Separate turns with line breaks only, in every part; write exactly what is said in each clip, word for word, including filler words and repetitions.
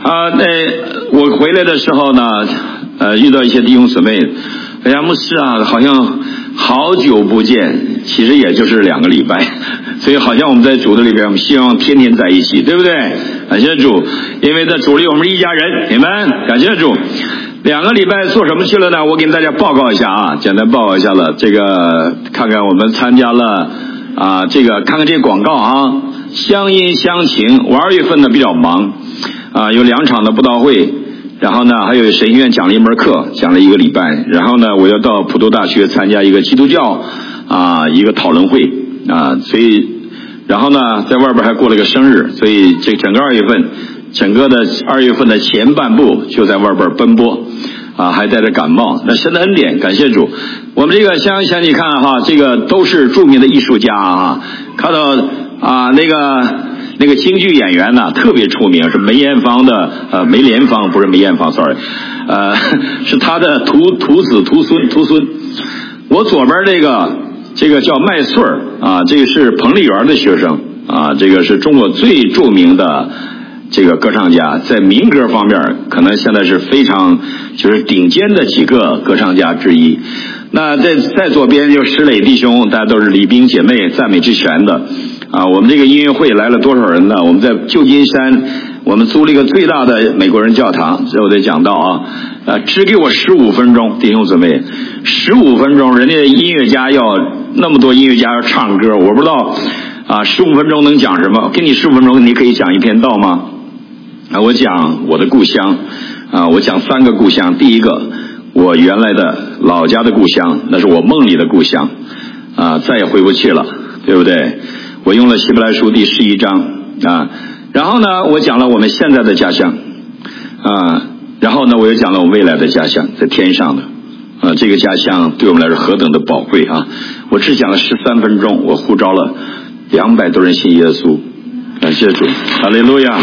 啊，那我回来的时候呢，呃，遇到一些弟兄姊妹，哎呀，牧师啊，好像好久不见，其实也就是两个礼拜，所以好像我们在主的里边，我们希望天天在一起，对不对？感谢主，因为在主里我们是一家人，你们感谢主。两个礼拜做什么去了呢？我给大家报告一下啊，简单报告一下了。这个看看我们参加了啊，这个看看这个广告啊，乡音乡情。我二月份呢比较忙啊，有两场的布道会，然后呢还有神学院讲了一门课，讲了一个礼拜，然后呢我要到普渡大学参加一个基督教啊一个讨论会啊，所以然后呢在外边还过了个生日，所以这整个二月份。整个的二月份的前半部就在外边奔波啊，还带着感冒。那神的恩典，感谢主。我们这个乡乡你看哈，这个都是著名的艺术家啊，看到啊那个那个京剧演员呢特别出名，是梅艳芳的呃梅莲芳，不是梅艳芳 ，sorry， 呃是他的徒徒子徒孙徒孙。我左边这个这个叫麦穗儿啊，这个是彭丽媛的学生啊，这个是中国最著名的。这个歌唱家在民歌方面可能现在是非常就是顶尖的几个歌唱家之一。那在在左边就石磊弟兄，大家都是礼兵姐妹赞美之泉的啊。我们这个音乐会来了多少人呢？我们在旧金山，我们租了一个最大的美国人教堂，这我得讲到啊，呃，只给我十五分钟，弟兄姊妹，十五分钟，人家音乐家要那么多音乐家要唱歌，我不知道啊，十五分钟能讲什么？给你十五分钟，你可以讲一篇道吗？啊，我讲我的故乡啊，我讲三个故乡。第一个，我原来的老家的故乡，那是我梦里的故乡啊，再也回不去了，对不对？我用了希伯来书第十一章啊，然后呢，我讲了我们现在的家乡啊，然后呢，我又讲了我未来的家乡，在天上的啊，这个家乡对我们来说何等的宝贵啊！我只讲了十三分钟，我呼召了两百多人信耶稣，感谢主，哈利路亚！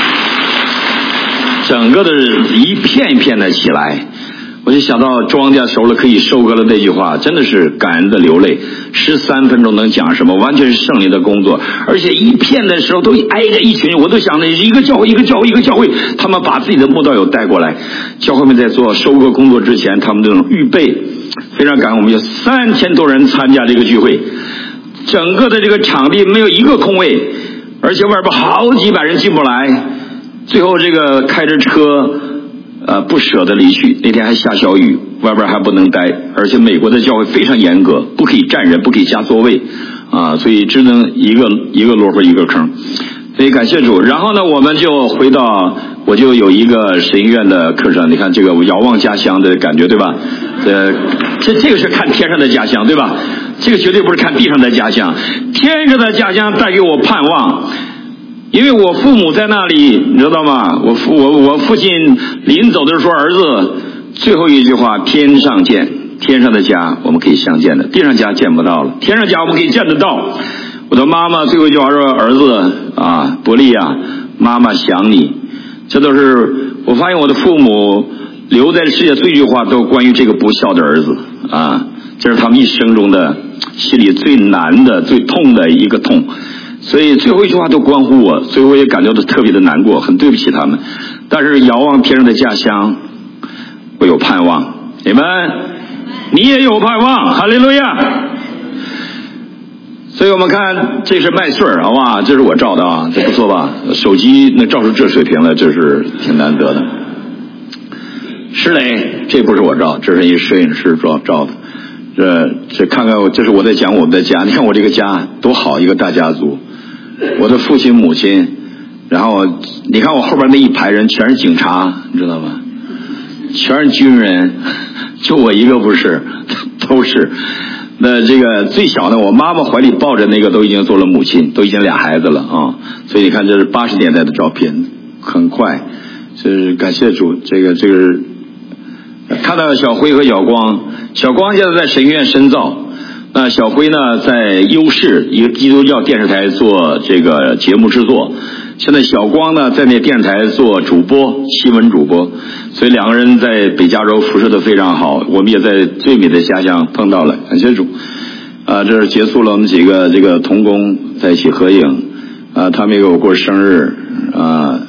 整个的一片一片的起来，我就想到庄稼熟了可以收割了那句话，真的是感恩的流泪。十三分钟能讲什么？完全是圣灵的工作，而且一片的时候都挨着一群，我都想着一个教会一个教会一个教会，他们把自己的慕道友带过来，教会们在做收割工作之前，他们这种预备，非常感恩。我们有三千多人参加这个聚会，整个的这个场地没有一个空位，而且外边好几百人进不来。最后这个开着车呃不舍得离去，那天还下小雨，外边还不能待，而且美国的教会非常严格，不可以站人，不可以加座位啊，所以只能一个一个萝卜一个坑。所以感谢主。然后呢我们就回到，我就有一个神学院的课程，你看这个遥望家乡的感觉，对吧？呃这这个是看天上的家乡，对吧？这个绝对不是看地上的家乡，天上的家乡带给我盼望。因为我父母在那里，你知道吗？我父我我父亲临走的时候说，儿子最后一句话，天上见，天上的家我们可以相见的，地上家见不到了，天上家我们可以见得到。我的妈妈最后一句话说，儿子啊，伯利啊，妈妈想你。这都是我发现我的父母留在世界最一句话都关于这个不孝的儿子啊，这是他们一生中的心里最难的最痛的一个痛。所以最后一句话都关乎我，所以我也感觉到特别的难过，很对不起他们。但是遥望天上的家乡，我有盼望，你们，你也有盼望，哈利路亚。所以我们看，这是麦穗儿，好吧？这是我照的啊，这不错吧？手机能照出这水平来，这是挺难得的。石磊，这不是我照，这是一摄影师照照的。这这看看我，这是我在讲我们的家。你看我这个家多好，一个大家族。我的父亲母亲，然后你看我后边那一排人全是警察，你知道吗？全是军人，就我一个不是，都是。那这个最小的，我妈妈怀里抱着那个都已经做了母亲，都已经俩孩子了啊。所以你看这是八十年代的照片，很快，就是感谢主。这个这个看到小辉和小光，小光现在在神学院深造。那小辉呢，在优视一个基督教电视台做这个节目制作，现在小光呢在那电视台做主播，新闻主播，所以两个人在北加州辐射的非常好，我们也在最美的家乡碰到了，感谢主。啊，这是结束了我们几个这个同工在一起合影，啊，他们也给我过生日，啊，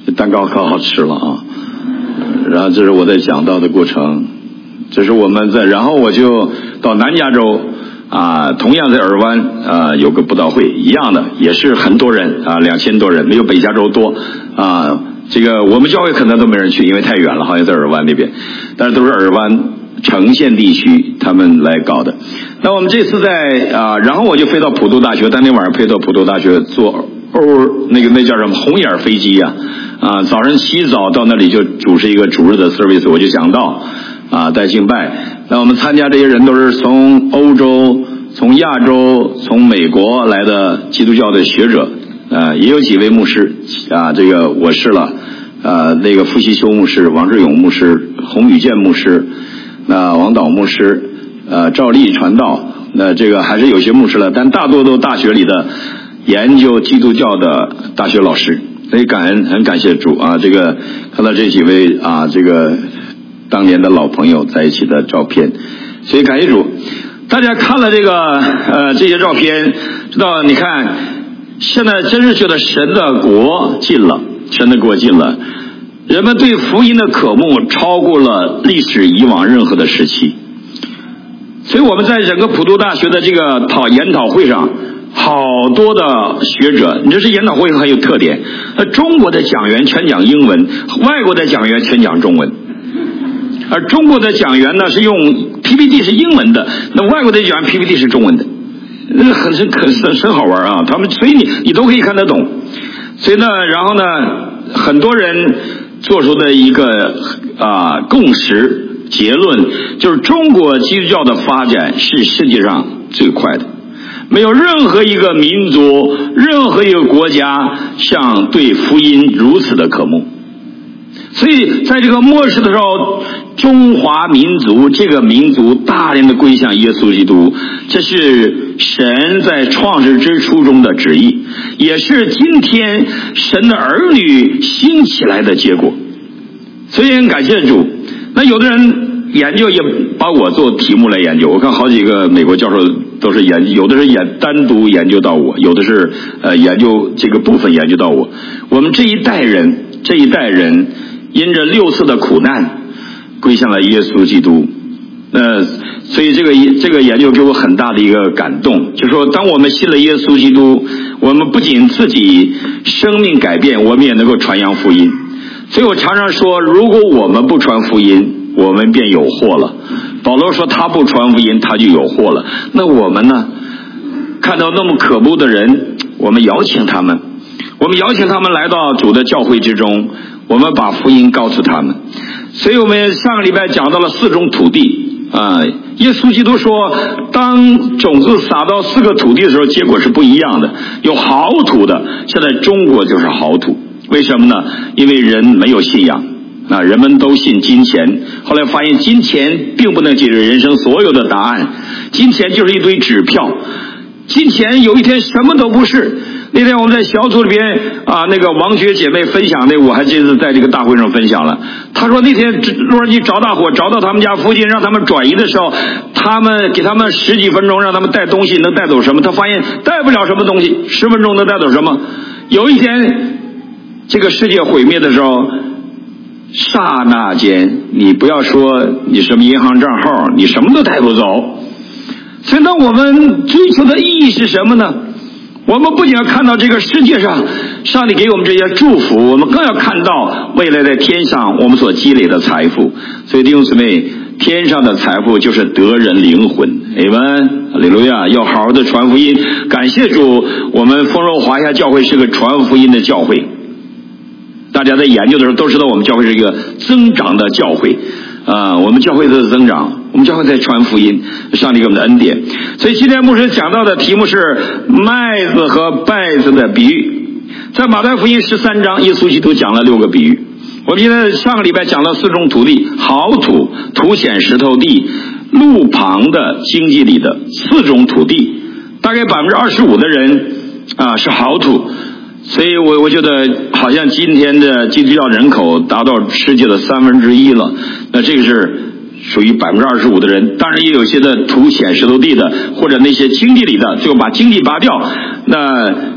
这蛋糕可好吃了啊！然后这是我在讲道的过程，这是我们在，然后我就到南加州啊，同样在尔湾啊有个布道会，一样的也是很多人啊，两千多人，没有北加州多啊。这个我们教会可能都没人去，因为太远了，好像在尔湾那边，但是都是尔湾城县地区他们来搞的。那我们这次在啊，然后我就飞到普渡大学，当天晚上飞到普渡大学坐欧那个那叫什么红眼飞机呀、啊，啊，早上起早到那里就主持一个主日的 service， 我就讲道啊，带敬拜。那我们参加这些人都是从欧洲、从亚洲、从美国来的基督教的学者。呃，也有几位牧师啊，这个我是了，呃，那个傅习修牧师、王志勇牧师、洪宇健牧师，那、呃、王导牧师，呃，赵立传道，那这个还是有些牧师了，但大多都大学里的研究基督教的大学老师，所以感恩，很感谢主啊！这个看到这几位啊，这个当年的老朋友在一起的照片，所以感谢主。大家看了这个呃这些照片，知道你看。现在真是觉得神的国近了，神的国近了，人们对福音的渴慕超过了历史以往任何的时期。所以我们在整个普渡大学的这个讨研讨会上，好多的学者，你这是研讨会很有特点，呃，中国的讲员全讲英文，外国的讲员全讲中文，而中国的讲员呢是用 P P T 是英文的，那外国的讲员 P P T 是中文的。那很很很很好玩啊！他们所以你你都可以看得懂，所以呢，然后呢，很多人做出的一个啊共识结论就是，中国基督教的发展是世界上最快的，没有任何一个民族、任何一个国家像对福音如此的渴慕。所以在这个末世的时候，中华民族这个民族大量的归向耶稣基督，这是神在创世之初中的旨意，也是今天神的儿女兴起来的结果。所以很感谢主。那有的人研究也把我做题目来研究，我看好几个美国教授都是研，有的是研单独研究到我，有的是呃研究这个部分研究到我。我们这一代人，这一代人因着六次的苦难归向了耶稣基督。呃，所以这个这个研究给我很大的一个感动，就是说当我们信了耶稣基督，我们不仅自己生命改变，我们也能够传扬福音。所以我常常说，如果我们不传福音，我们便有祸了。保罗说他不传福音，他就有祸了。那我们呢，看到那么可怖的人，我们邀请他们，我们邀请他们来到主的教会之中，我们把福音告诉他们。所以我们上个礼拜讲到了四种土地啊，耶稣基督说，当种子撒到四个土地的时候，结果是不一样的。有好土的，现在中国就是好土。为什么呢？因为人没有信仰啊，人们都信金钱。后来发现金钱并不能解决人生所有的答案，金钱就是一堆纸票，金钱有一天什么都不是。那天我们在小组里边啊，那个王学姐妹分享的，我还记得在这个大会上分享了。她说那天洛杉矶着大火，着到他们家附近，让他们转移的时候，他们给他们十几分钟，让他们带东西，能带走什么？他发现带不了什么东西，十分钟能带走什么？有一天这个世界毁灭的时候，刹那间，你不要说你什么银行账号，你什么都带不走。所以呢，我们追求的意义是什么呢？我们不仅要看到这个世界上上帝给我们这些祝福，我们更要看到未来在天上我们所积累的财富。所以弟兄姊妹，天上的财富就是得人灵魂。阿们，哈利路亚！要好好的传福音。感谢主，我们丰荣华夏教会是个传福音的教会。大家在研究的时候都知道，我们教会是一个增长的教会啊、呃，我们教会在增长，我们教会在传福音，上帝给我们的恩典。所以今天牧师讲到的题目是麦子和稗子的比喻。在马太福音十三章，耶稣基督讲了六个比喻。我们现在上个礼拜讲了四种土地：好土、土显石头地、路旁的荆棘里的。四种土地，大概百分之二十五的人啊、呃、是好土。所以我我觉得好像今天的基督教人口达到世界的三分之一了，那这个是属于百分之二十五的人。当然也有些的土显石头地的，或者那些荆棘里的，就把荆棘拔掉，那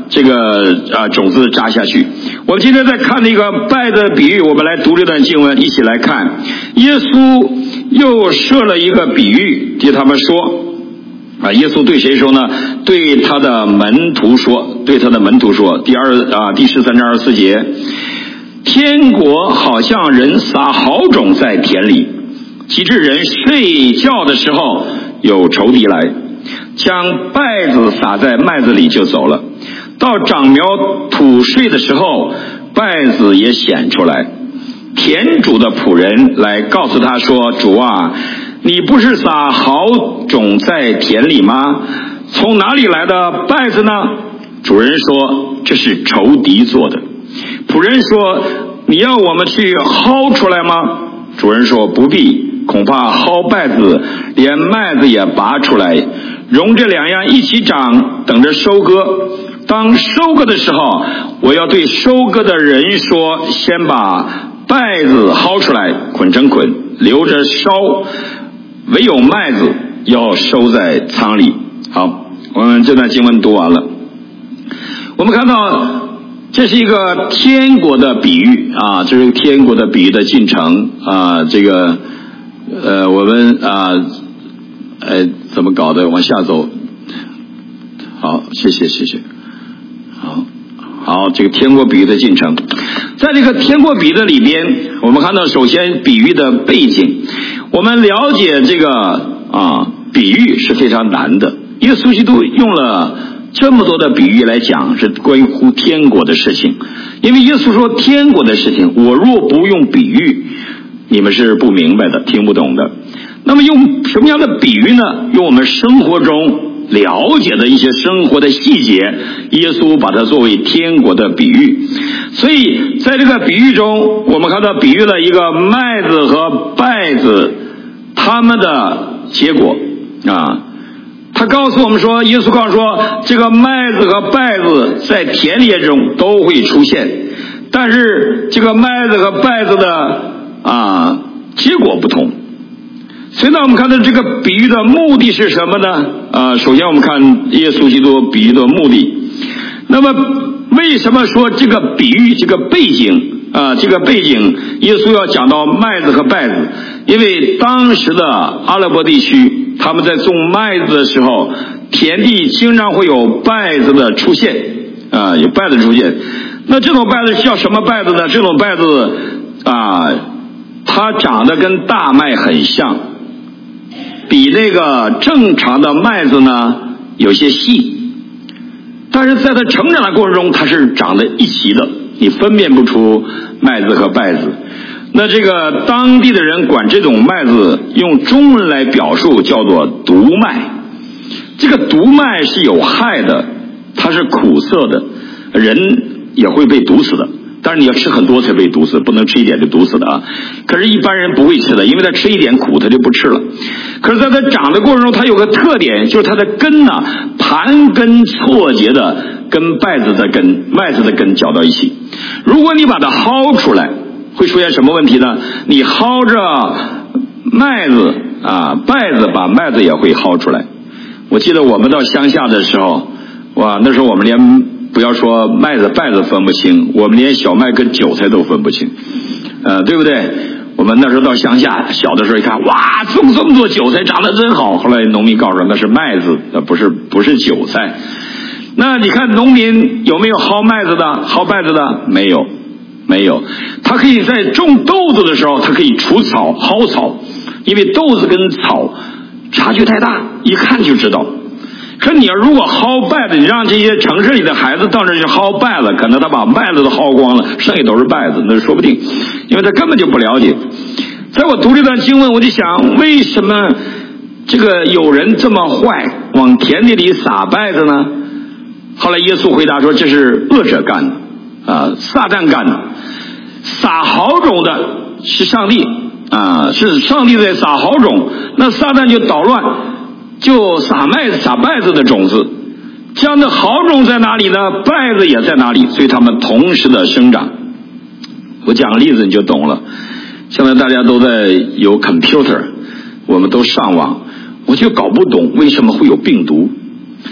这个啊种子扎下去。我们今天在看那个稗子比喻，我们来读这段经文，一起来看。耶稣又设了一个比喻，对他们说啊，耶稣对谁说呢？对他的门徒说，对他的门徒说，第二啊第十三章二十四节，天国好像人撒好种在田里，及至人睡觉的时候，有仇敌来，将稗子撒在麦子里就走了。到长苗吐穗的时候，稗子也显出来。田主的仆人来告诉他说：主啊，你不是撒好种在田里吗？从哪里来的稗子呢？主人说：这是仇敌做的。仆人说：你要我们去薅出来吗？主人说：不必，恐怕薅稗子连麦子也拔出来，容这两样一起长，等着收割。当收割的时候，我要对收割的人说：先把稗子薅出来，捆成捆，留着烧，唯有麦子要收在仓里。好，我们这段经文读完了。我们看到这是一个天国的比喻啊，这是天国的比喻的进程啊。这个呃，我们啊，呃，怎么搞的？往下走。好，谢谢，谢谢。好，好，这个天国比喻的进程，在这个天国比喻的里边，我们看到首先比喻的背景，我们了解这个啊比喻是非常难的。耶稣基督用了这么多的比喻来讲，是关乎天国的事情。因为耶稣说天国的事情，我若不用比喻，你们是不明白的，听不懂的。那么用什么样的比喻呢？用我们生活中了解的一些生活的细节，耶稣把它作为天国的比喻。所以在这个比喻中，我们看到比喻了一个麦子和稗子他们的结果啊。他告诉我们说，耶稣告诉说，这个麦子和稗子在田野中都会出现，但是这个麦子和稗子的啊结果不同。所以呢，我们看到这个比喻的目的是什么呢？啊，首先我们看耶稣基督比喻的目的。那么为什么说这个比喻这个背景啊，这个背景耶稣要讲到麦子和稗子？因为当时的阿拉伯地区，他们在种麦子的时候，田地经常会有稗子的出现啊，有稗子出现。那这种稗子叫什么稗子呢？这种稗子啊，它长得跟大麦很像，比那个正常的麦子呢有些细，但是在它成长的过程中，它是长在一起的，你分辨不出麦子和稗子。那这个当地的人管这种麦子用中文来表述叫做毒麦。这个毒麦是有害的，它是苦涩的，人也会被毒死的。但是你要吃很多才被毒死，不能吃一点就毒死的啊。可是一般人不会吃的，因为他吃一点苦他就不吃了。可是在它长的过程中，它有个特点，就是它的根呢、啊、盘根错节的跟稗子的根、麦子的根搅到一起。如果你把它薅出来，会出现什么问题呢？你薅着麦子啊，稗子把麦子也会薅出来。我记得我们到乡下的时候，哇，那时候我们连不要说麦子稗子分不清，我们连小麦跟韭菜都分不清，呃，对不对？我们那时候到乡下，小的时候一看，哇，种这么多韭菜，长得真好。后来农民告诉我那是麦子，呃，不是不是韭菜。那你看农民有没有薅麦子的、薅稗子的？没有。没有，他可以在种豆子的时候，他可以除草、薅草，因为豆子跟草差距太大，一看就知道。可你要如果薅稗子，你让这些城市里的孩子到这去薅稗子，可能他把稗子都薅光了，剩下都是稗子，那说不定，因为他根本就不了解。在我读这段经文，我就想，为什么这个有人这么坏，往田地里撒稗子呢？后来耶稣回答说，这是恶者干的。啊，撒旦干的。撒好种的是上帝啊，是上帝在撒好种，那撒旦就捣乱，就撒麦撒稗子的种子。这样的好种在哪里呢？稗子也在哪里，所以它们同时的生长。我讲个例子你就懂了。现在大家都在有 computer， 我们都上网，我就搞不懂为什么会有病毒。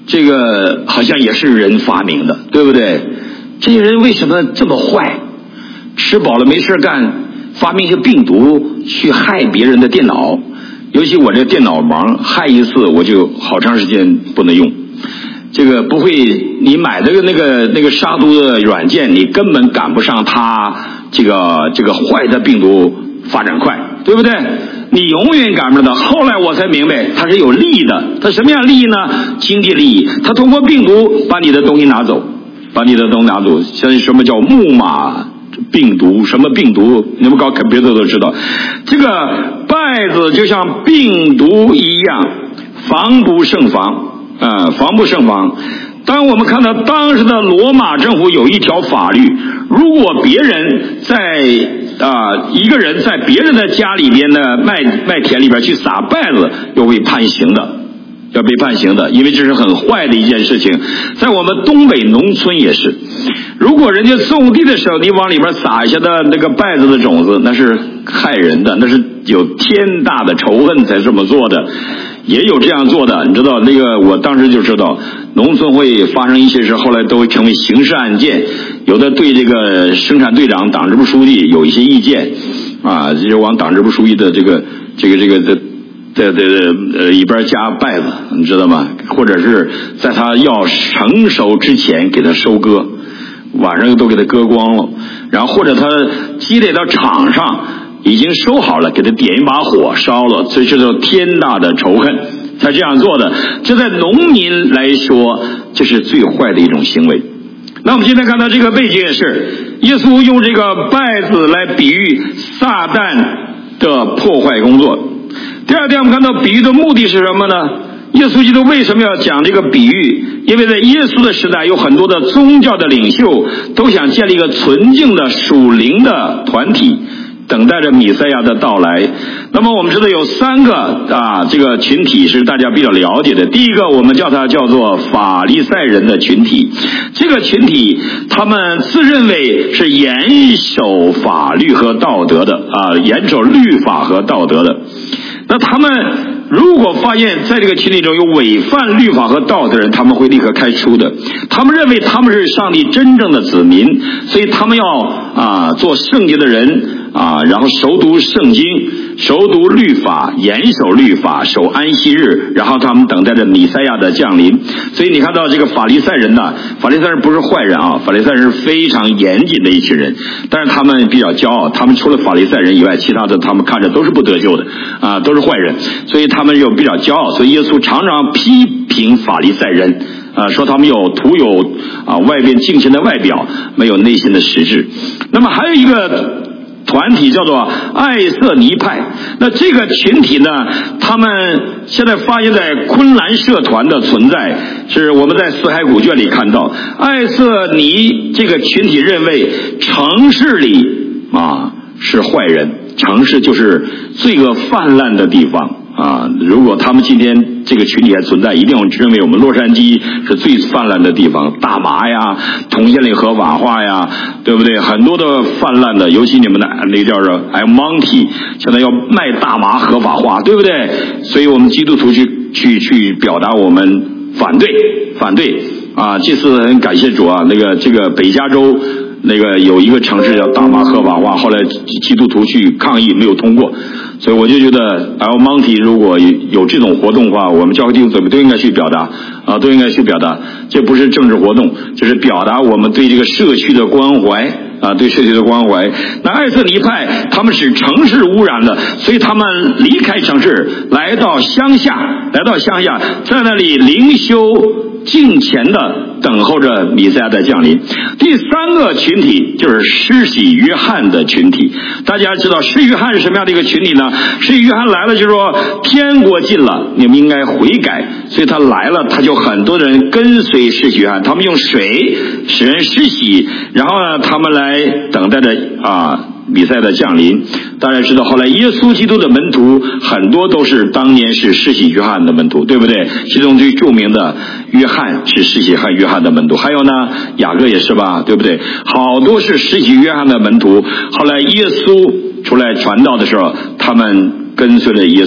这个好像也是人发明的，对不对？这些人为什么这么坏？吃饱了没事干，发明一些病毒去害别人的电脑。尤其我这电脑盲，害一次我就好长时间不能用。这个不会，你买的那个那个杀毒的软件，你根本赶不上它这个这个坏的病毒发展快，对不对？你永远赶不上它。后来我才明白，它是有利益的。它什么样利益呢？经济利益。它通过病毒把你的东西拿走，把你的东西拿走。像什么叫木马病毒？什么病毒？你们搞 computer 都知道。这个稗子就像病毒一样，防不胜防。啊，防不胜防。当我们看到当时的罗马政府有一条法律，如果别人在啊、呃、一个人在别人的家里边的麦麦田里边去撒稗子，要被判刑的，要被判刑的，因为这是很坏的一件事情。在我们东北农村也是，如果人家种地的时候你往里边撒一下的那个稗子的种子，那是害人的，那是有天大的仇恨才这么做的。也有这样做的，你知道那个我当时就知道，农村会发生一些事，后来都会成为刑事案件。有的对这个生产队长、党支部书记有一些意见，啊，就往党支部书记的这个这个这个的在在呃里边加稗子，你知道吗？或者是在他要成熟之前给他收割，晚上都给他割光了，然后或者他积累到场上。已经收好了，给他点一把火烧了，所以这叫天大的仇恨才这样做的。这在农民来说，这是最坏的一种行为。那我们今天看到这个背景也是，耶稣用这个稗子来比喻撒旦的破坏工作。第二点，我们看到比喻的目的是什么呢？耶稣基督为什么要讲这个比喻？因为在耶稣的时代，有很多的宗教的领袖都想建立一个纯净的属灵的团体，等待着弥赛亚的到来。那么我们知道有三个啊，这个群体是大家比较了解的。第一个，我们叫它叫做法利赛人的群体。这个群体他们自认为是严守法律和道德的啊，严守律法和道德的。那他们如果发现在这个群体中有违反律法和道德的人，他们会立刻开除的。他们认为他们是上帝真正的子民，所以他们要啊做圣洁的人啊，然后熟读圣经，熟读律法，严守律法，守安息日，然后他们等待着弥赛亚的降临。所以你看到这个法利赛人呢，法利赛人不是坏人啊，法利赛人是非常严谨的一群人，但是他们比较骄傲，他们除了法利赛人以外，其他的他们看着都是不得救的啊，都是坏人，所以他们又比较骄傲，所以耶稣常常批评法利赛人啊，说他们有徒有啊外边敬虔的外表，没有内心的实质。那么还有一个团体叫做爱色尼派，那这个群体呢，他们现在发现在昆兰社团的存在，是我们在死海古卷里看到。爱色尼这个群体认为城市里啊是坏人，城市就是罪恶泛滥的地方啊。如果他们今天这个群体还存在，一定要认为我们洛杉矶是最泛滥的地方，大麻呀，同性恋合法化呀，对不对？很多的泛滥的，尤其你们的那个叫做 El Monte， 现在要卖大麻合法化，对不对？所以我们基督徒去去去表达我们反对反对啊！这次很感谢主啊，那个这个北加州那个有一个城市叫大麻合法化，后来基督徒去抗议没有通过，所以我就觉得 El Monte 如果有这种活动的话，我们教会弟兄姊妹都应该去表达啊，都应该去表达。这不是政治活动，就是表达我们对这个社区的关怀啊，对社区的关怀。那爱色尼派他们是城市污染的，所以他们离开城市，来到乡下，来到乡下，在那里灵修敬虔的等候着弥赛亚的降临。第三个群体就是施洗约翰的群体。大家知道施洗约翰是什么样的一个群体呢？施洗约翰来了就是说天国近了，你们应该悔改，所以他来了，他就很多人跟随施洗约翰，他们用水使人施洗，然后呢他们来等待着啊弥赛亚的降临。大家知道后来耶稣基督的门徒很多都是当年是施洗约翰的门徒，对不对？其中最著名的约翰是施洗约翰的门徒，还有呢雅各也是吧，对不对？好多是施洗约翰的门徒，后来耶稣出来传道的时候，他们跟随了耶稣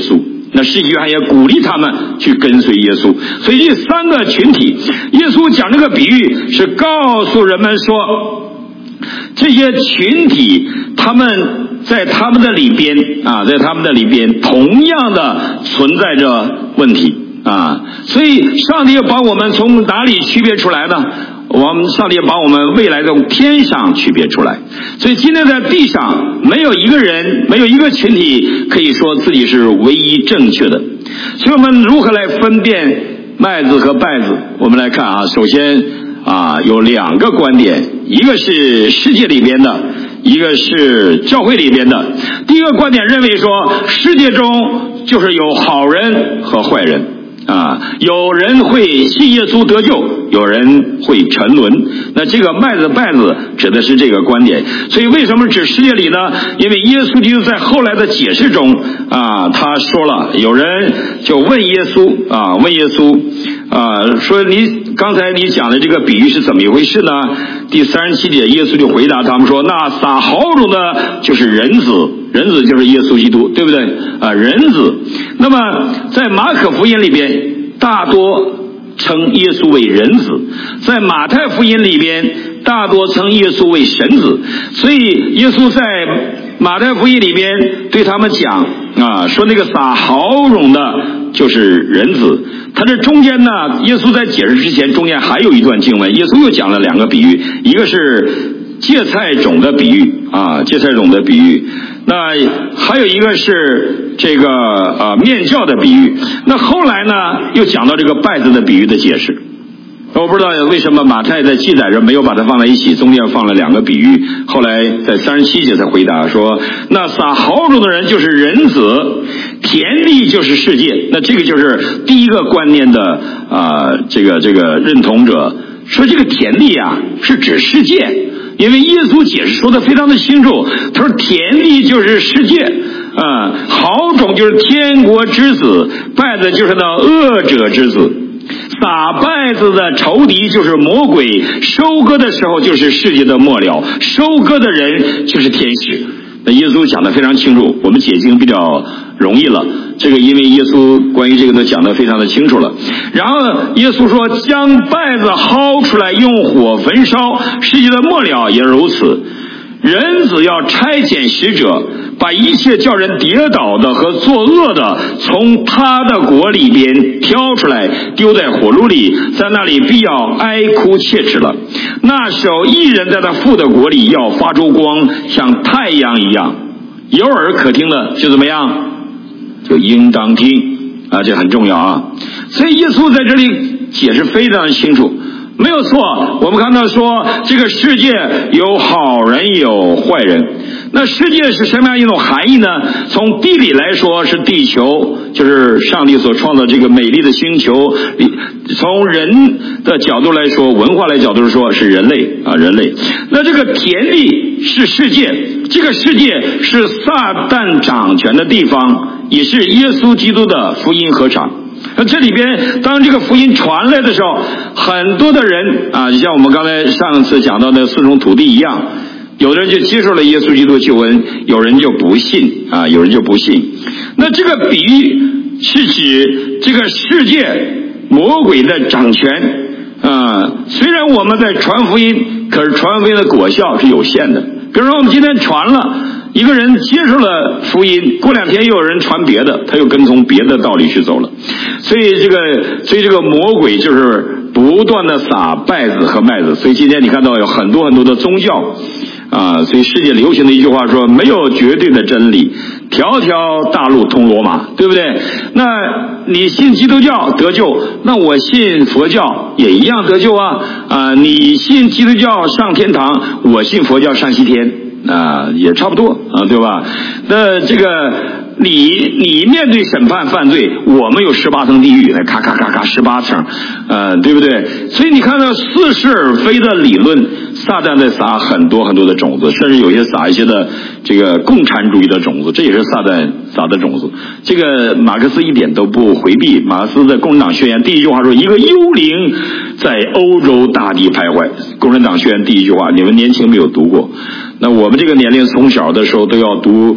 那使徒约翰也鼓励他们去跟随耶稣。所以这三个群体，耶稣讲这个比喻是告诉人们说，这些群体他们在他们的里边啊，在他们的里边同样的存在着问题啊。所以上帝要把我们从哪里区别出来呢？我们上帝把我们未来从天上区别出来。所以今天在地上没有一个人，没有一个群体可以说自己是唯一正确的。所以我们如何来分辨麦子和稗子？我们来看啊，首先啊有两个观点，一个是世界里边的，一个是教会里边的。第一个观点认为说，世界中就是有好人和坏人啊，有人会信耶稣得救，有人会沉沦。那这个麦子稗子指的是这个观点。所以为什么指世界里呢？因为耶稣基督在后来的解释中啊，他说了，有人就问耶稣啊，问耶稣啊，说你刚才你讲的这个比喻是怎么一回事呢？第三十七节，耶稣就回答他们说，那撒好种的就是人子，人子就是耶稣基督，对不对啊？人子。那么在马可福音里边大多称耶稣为人子，在马太福音里边大多称耶稣为神子。所以耶稣在马太福音里边对他们讲啊，说那个撒好种的就是人子。他这中间呢，耶稣在解释之前中间还有一段经文，耶稣又讲了两个比喻，一个是芥菜种的比喻啊，芥菜种的比喻。那还有一个是这个呃面教的比喻。那后来呢，又讲到这个稗子的比喻的解释。我不知道为什么马太在记载着没有把它放在一起，中间放了两个比喻。后来在三十七节才回答说，那撒好种的人就是人子，田地就是世界。那这个就是第一个观念的啊、呃，这个这个认同者说，这个田地啊是指世界。因为耶稣解释说的非常的清楚，他说田地就是世界啊、呃，好种就是天国之子，稗子就是那恶者之子。撒稗子的仇敌就是魔鬼，收割的时候就是世界的末了，收割的人就是天使。那耶稣讲得非常清楚，我们解经比较容易了。这个因为耶稣关于这个都讲得非常的清楚了。然后耶稣说，将稗子薅出来，用火焚烧，世界的末了也如此。人子要差遣使者，把一切叫人跌倒的和作恶的从他的国里边挑出来，丢在火炉里，在那里必要哀哭切齿了。那时候义人在他父的国里要发出光，像太阳一样。有耳可听的就怎么样，就应当听啊，这很重要啊。所以耶稣在这里解释非常清楚，没有错。我们看到说，这个世界有好人有坏人。那世界是什么样一种含义呢？从地理来说是地球，就是上帝所创造这个美丽的星球。从人的角度来说，文化来角度说是人类啊，人类。那这个田地是世界，这个世界是撒旦掌权的地方，也是耶稣基督的福音合场。那这里边当这个福音传来的时候，很多的人啊，像我们刚才上次讲到的四种土地一样，有的人就接受了耶稣基督救恩，有人就不信啊，有人就不信。那这个比喻是指这个世界魔鬼的掌权啊。虽然我们在传福音，可是传福音的果效是有限的。比如说我们今天传了一个人接受了福音，过两天又有人传别的，他又跟从别的道理去走了。所以这个，所以这个魔鬼就是不断的撒稗子和麦子。所以今天你看到有很多很多的宗教啊，所以世界流行的一句话说，没有绝对的真理，条条大路通罗马，对不对？那你信基督教得救，那我信佛教也一样得救啊！啊，你信基督教上天堂，我信佛教上西天啊，也差不多啊，对吧？那这个你你面对审判犯罪，我们有十八层地狱，咔咔咔咔十八层，呃，对不对？所以你看到似是而非的理论，撒旦在撒很多很多的种子，甚至有些撒一些的这个共产主义的种子，这也是撒旦撒的种子。这个马克思一点都不回避。马克思在《共产党宣言》第一句话说：“一个幽灵在欧洲大地徘徊。”《共产党宣言》第一句话，你们年轻没有读过？那我们这个年龄从小的时候都要读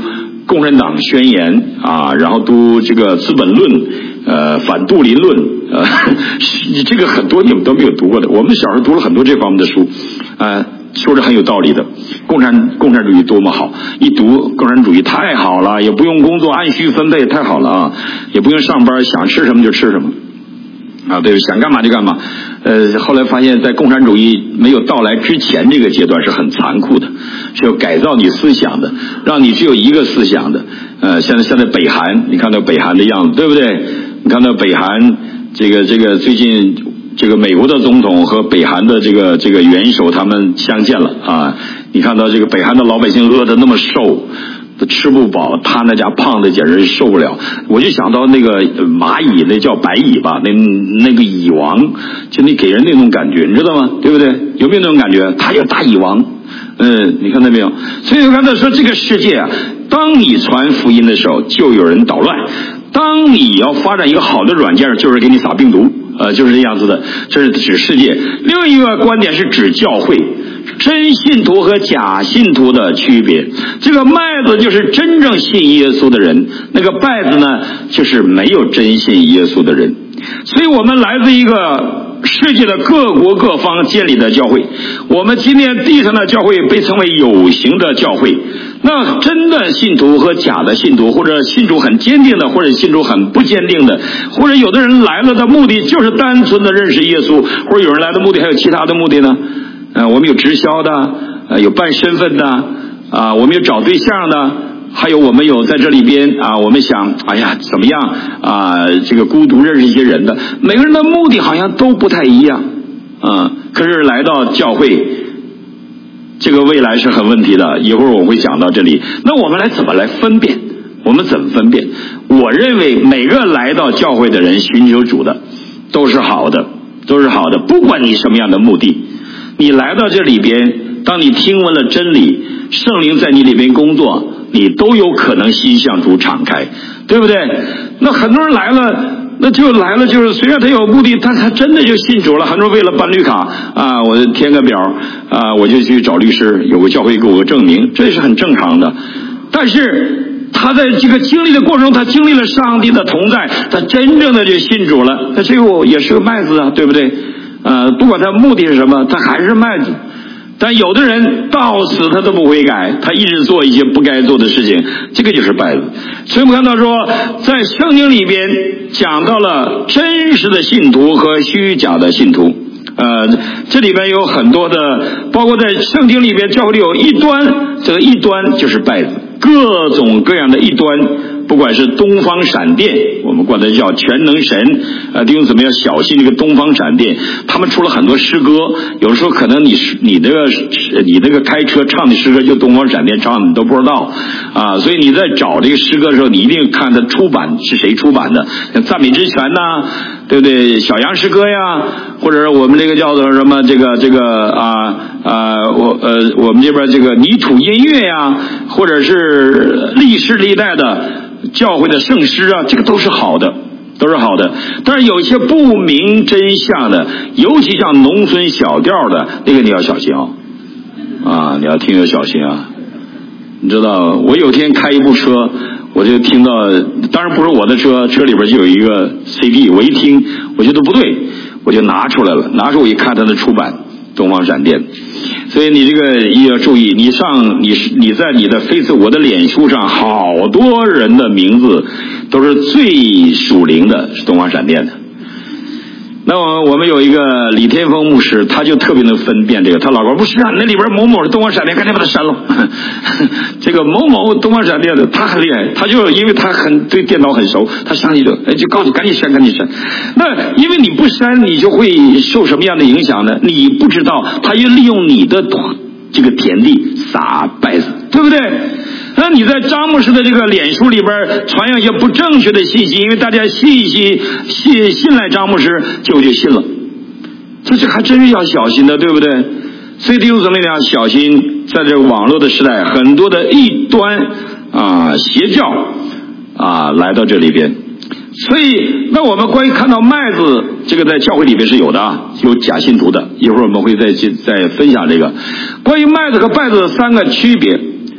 共产党宣言啊，然后读这个资本论，呃，反杜林论，呃，这个很多你们都没有读过的。我们小时候读了很多这方面的书，呃，说着很有道理的。共产共产主义多么好，一读共产主义太好了，也不用工作，按需分配，太好了啊，也不用上班，想吃什么就吃什么。啊，对，想干嘛就干嘛。呃，后来发现，在共产主义没有到来之前，这个阶段是很残酷的，是要改造你思想的，让你只有一个思想的。呃，现在现在北韩，你看到北韩的样子，对不对？你看到北韩这个这个最近这个美国的总统和北韩的这个这个元首他们相见了啊，你看到这个北韩的老百姓饿得那么瘦。都吃不饱，他那家胖的简直受不了。我就想到那个蚂蚁，那叫白蚁吧，那那个蚁王，就你给人那种感觉，你知道吗？对不对？有没有那种感觉？他叫大蚁王，嗯，你看到没有？所以我刚才说，这个世界啊，当你传福音的时候，就有人捣乱；当你要发展一个好的软件，就是给你撒病毒，呃，就是这样子的。这是指世界。另一个观点是指教会。真信徒和假信徒的区别，这个麦子就是真正信耶稣的人，那个稗子呢，就是没有真信耶稣的人。所以我们来自一个世界的各国各方建立的教会，我们今天地上的教会被称为有形的教会。那真的信徒和假的信徒，或者信主很坚定的，或者信主很不坚定的，或者有的人来了的目的就是单纯的认识耶稣，或者有人来的目的还有其他的目的呢？呃，我们有直销的，呃，有办身份的，啊，我们有找对象的，还有我们有在这里边啊，我们想，哎呀，怎么样啊？这个孤独认识一些人的，每个人的目的好像都不太一样，啊，可是来到教会，这个未来是很问题的。一会儿我会讲到这里。那我们来怎么来分辨？我们怎么分辨？我认为每个来到教会的人寻求主的，都是好的，都是好的，不管你什么样的目的。你来到这里边，当你听闻了真理，圣灵在你里边工作，你都有可能心向主敞开，对不对？那很多人来了，那就来了，就是虽然他有目的，但他真的就信主了。很多人为了办绿卡啊，我填个表啊，我就去找律师，有个教会给我个证明，这是很正常的。但是他在这个经历的过程中，他经历了上帝的同在，他真正的就信主了。那这个也是个麦子啊，对不对？呃，不管他目的是什么，他还是麦子。但有的人到死他都不悔改，他一直做一些不该做的事情，这个就是稗子。所以我们看到说，在圣经里边讲到了真实的信徒和虚假的信徒。呃，这里边有很多的，包括在圣经里边教会里有异端，这个异端就是稗子，各种各样的异端。不管是东方闪电，我们管它叫全能神，呃，弟兄姊妹要小心这个东方闪电。他们出了很多诗歌，有的时候可能你你那个你那个开车唱的诗歌就东方闪电唱的你都不知道啊，所以你在找这个诗歌的时候，你一定看它出版是谁出版的，像赞美之泉呐，对不对？小羊诗歌呀，或者我们这个叫做什么这个这个啊啊我呃我们这边这个泥土音乐呀，或者是历世历代的教会的圣诗啊，这个都是好的，都是好的。但是有一些不明真相的，尤其像农村小调的，那个你要小心啊、哦！啊，你要听要小心啊！你知道，我有天开一部车，我就听到，当然不是我的车，车里边就有一个 C D， 我一听，我觉得不对，我就拿出来了，拿出我一看它的出版。东方闪电，所以你这个也要注意，你上你你在你的 Facebook 我的脸书上，好多人的名字都是最属灵的，是东方闪电的。那我我们有一个李天峰牧师，他就特别能分辨这个。他老公不是啊，那里边某某是东方闪电，赶紧把它删了。这个某某东方闪电的，他很厉害，他就因为他很对电脑很熟，他上去就哎就告诉你赶紧删，赶紧删。那因为你不删，你就会受什么样的影响呢？你不知道，他又利用你的这个田地撒稗子，对不对？那你在张牧师的这个脸书里边传扬一些不正确的信息，因为大家信息信信赖张牧师，结果就信了，这这还真是要小心的，对不对？所以弟兄姊妹要小心，在这个网络的时代，很多的异端啊、邪教啊来到这里边。所以，那我们关于看到麦子，这个在教会里边是有的啊，有假信徒的。一会儿我们会再再分享这个关于麦子和稗子的三个区别。我们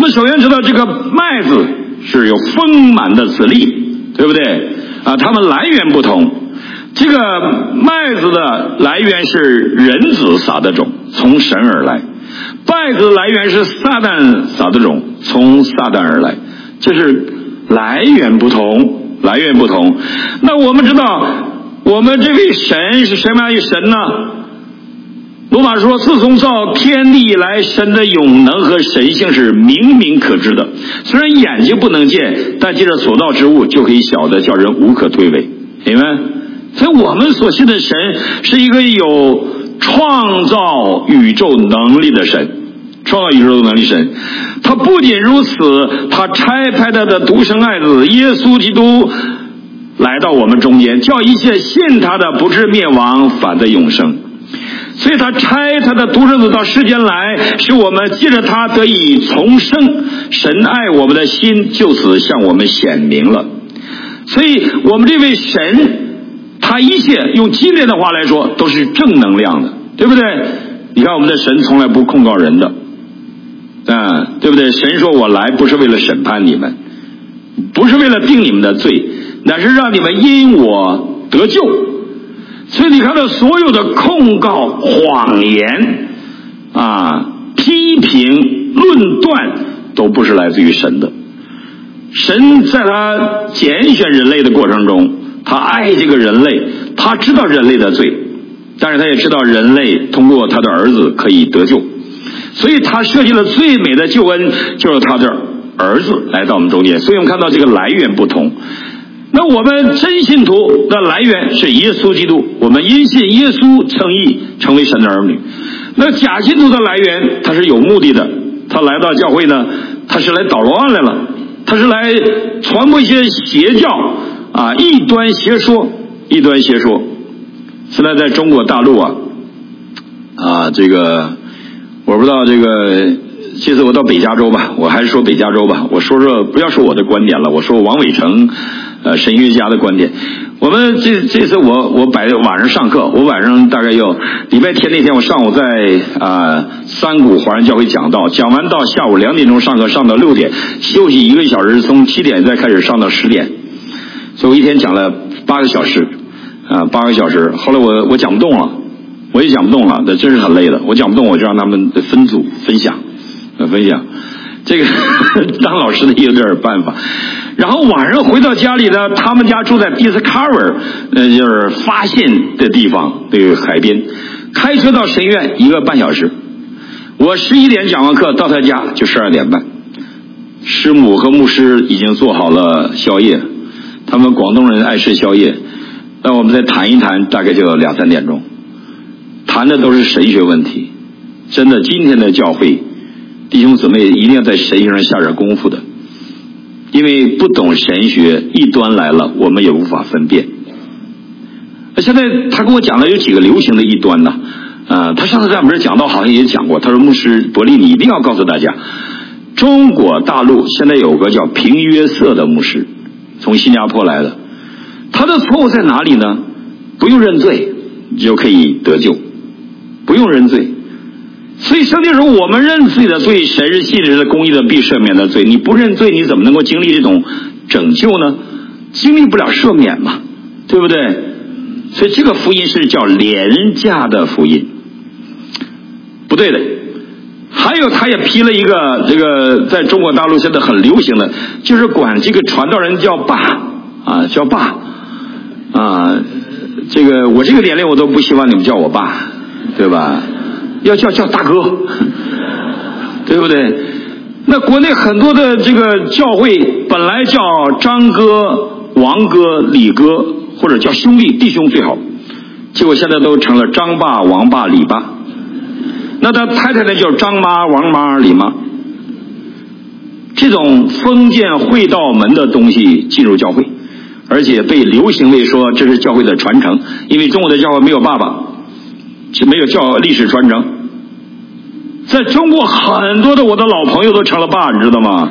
们首先知道这个麦子是有丰满的籽粒，对不对啊？它们来源不同。这个麦子的来源是人子撒的种，从神而来；稗子来源是撒旦撒的种，从撒旦而来。这是来源不同，来源不同。那我们知道，我们这位神是什么样一神呢？罗马说，自从造天地以来，神的永能和神性是明明可知的。虽然眼睛不能见，但借着所造之物就可以晓得，叫人无可推诿。明白？所以我们所信的神是一个有创造宇宙能力的神，创造宇宙能力神。他不仅如此，他差派他的独生爱子耶稣基督来到我们中间，叫一切信他的不至灭亡，反得永生。所以他差他的独生子到世间来，使我们借着他得以重生。神爱我们的心就此向我们显明了。所以我们这位神，他一切用激烈的话来说都是正能量的，对不对？你看我们的神从来不控告人的，啊，对不对？神说我来不是为了审判你们，不是为了定你们的罪，乃是让你们因我得救。所以你看到所有的控告、谎言啊、批评、论断都不是来自于神的。神在他拣选人类的过程中，他爱这个人类，他知道人类的罪，但是他也知道人类通过他的儿子可以得救，所以他设计了最美的救恩，就是他的儿子来到我们中间。所以我们看到这个来源不同。那我们真信徒的来源是耶稣基督，我们因信耶稣称义，成为神的儿女。那假信徒的来源，他是有目的的，他来到教会呢，他是来捣乱来了，他是来传播一些邪教啊，异端邪说，异端邪说。现在在中国大陆啊，啊，这个我不知道这个，这次我到北加州吧，我还是说北加州吧，我说说不要说我的观点了，我说王伟成呃神学家的观点。我们这这次我我摆晚上上课，我晚上大概有礼拜天那天我上午在啊、呃、三谷华人教会讲道，讲完到下午两点钟上课，上到六点，休息一个小时，从七点再开始上到十点，所以我一天讲了八个小时啊、呃、八个小时。后来我我讲不动了，我也讲不动了，这真是很累的。我讲不动，我就让他们分组分享呃分享。这个当老师的也有点办法。然后晚上回到家里呢，他们家住在 Discover 呃就是发现的地方，这个海边，开车到神院一个半小时。我十一点讲完课到他家就十二点半，师母和牧师已经做好了宵夜，他们广东人爱吃宵夜，那我们再谈一谈，大概就两三点钟，谈的都是神学问题。真的，今天的教会弟兄姊妹一定要在神学上下点功夫的，因为不懂神学，异端来了我们也无法分辨。现在他跟我讲了有几个流行的异端呢，呃，他上次在我们这讲道好像也讲过，他说牧师伯利你一定要告诉大家，中国大陆现在有个叫平约瑟的牧师，从新加坡来的，他的错误在哪里呢？不用认罪你就可以得救，不用认罪。所以圣经说我们认自己的罪，神是信实的公义的必赦免的罪，你不认罪你怎么能够经历这种拯救呢？经历不了赦免嘛，对不对？所以这个福音是叫廉价的福音，不对的。还有他也批了一个，这个在中国大陆现在很流行的，就是管这个传道人叫爸啊，叫爸啊，这个我这个年龄我都不希望你们叫我爸，对吧？要叫叫大哥，对不对？那国内很多的这个教会本来叫张哥、王哥、李哥，或者叫兄弟弟兄最好，结果现在都成了张爸、王爸、李爸。那他太太呢叫张妈、王妈、李妈。这种封建会道门的东西进入教会，而且被流行为说这是教会的传承，因为中国的教会没有爸爸，没有教历史传承。在中国很多的我的老朋友都成了爸，你知道吗？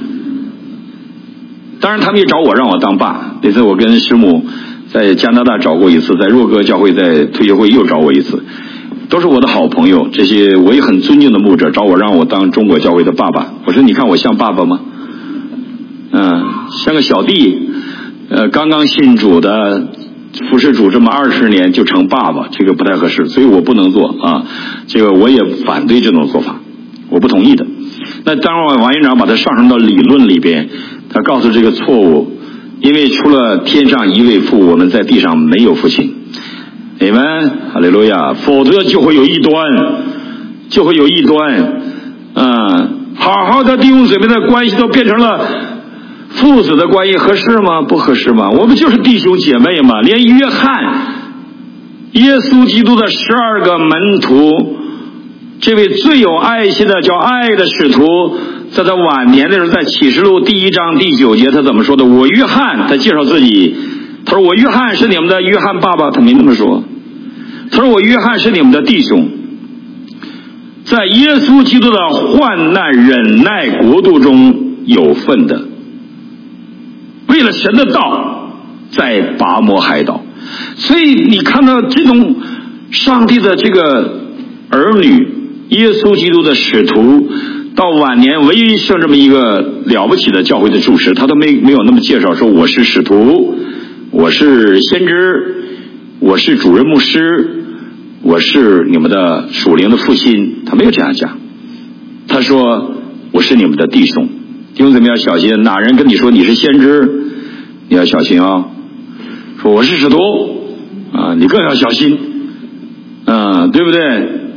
当然他们也找我让我当爸，那次我跟师母在加拿大找过一次，在若哥教会在退休会又找我一次。 都是我的好朋友，这些我也很尊敬的牧者找我让我当中国教会的爸爸。我说你看我像爸爸吗？嗯，像个小弟，呃，刚刚信主的，服侍主这么二十年就成爸爸，这个不太合适，所以我不能做啊。这个我也反对这种做法，我不同意的。那当然，王院长把它上升到理论里边，他告诉这个错误，因为除了天上一位父，我们在地上没有父亲。你们哈利路亚，否则就会有异端，就会有异端。嗯，好好的弟兄姊妹的关系都变成了父子的关系，合适吗？不合适吗？我们就是弟兄姐妹嘛。连约翰，耶稣基督的十二个门徒，这位最有爱心的叫爱的使徒，在他晚年的时候，在启示录第一章第九节，他怎么说的？我约翰，他介绍自己，他说我约翰是你们的约翰爸爸，他没那么说。他说我约翰是你们的弟兄，在耶稣基督的患难忍耐国度中有份的，为了神的道在拔摩海岛。所以你看到这种上帝的这个儿女，耶稣基督的使徒，到晚年唯一剩这么一个了不起的教会的柱石，他都没没有那么介绍说我是使徒，我是先知，我是主任牧师，我是你们的属灵的父亲，他没有这样讲。他说我是你们的弟兄。弟兄姊妹要小心，哪人跟你说你是先知，你要小心啊、哦！说我是使徒啊，你更要小心，嗯，对不对？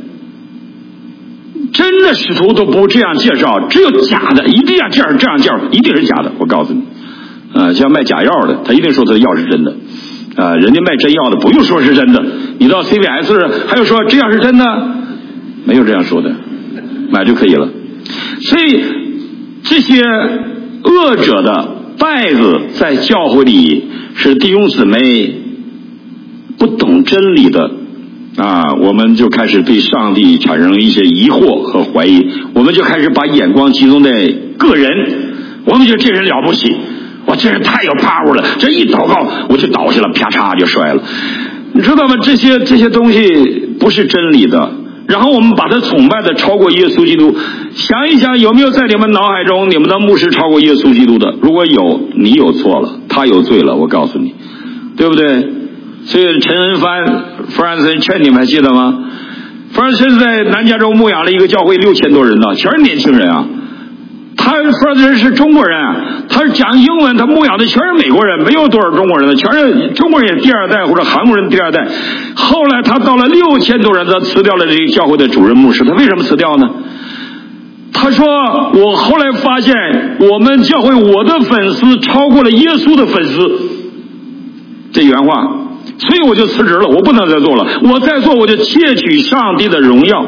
真的使徒都不这样介绍，只有假的，一定要这样这样叫，一定是假的。我告诉你，啊，像卖假药的，他一定说他的药是真的，啊，人家卖真药的不用说是真的，你到 C V S 还有说这样是真的，没有这样说的，买就可以了。所以这些恶者的败子在教会里是弟兄姊妹不懂真理的啊，我们就开始对上帝产生一些疑惑和怀疑，我们就开始把眼光集中在个人，我们觉得这人了不起，哇，这人太有 power 了，这一祷告我就倒下了，啪嚓就摔了，你知道吗？这些这些东西不是真理的。然后我们把它崇拜的超过耶稣基督，想一想有没有在你们脑海中你们的牧师超过耶稣基督的？如果有，你有错了，他有罪了，我告诉你，对不对？所以陈恩帆 Francis Chen 你们还记得吗？ Francis 在南加州牧养了一个教会六千多人呢，全是年轻人啊。他 Francis 是中国人啊，他是讲英文，他牧养的全是美国人，没有多少中国人的，全是中国人也第二代或者韩国人第二代。后来他到了六千多人，他辞掉了这个教会的主任牧师。他为什么辞掉呢？他说我后来发现我们教会我的粉丝超过了耶稣的粉丝，这原话，所以我就辞职了，我不能再做了，我再做我就窃取上帝的荣耀。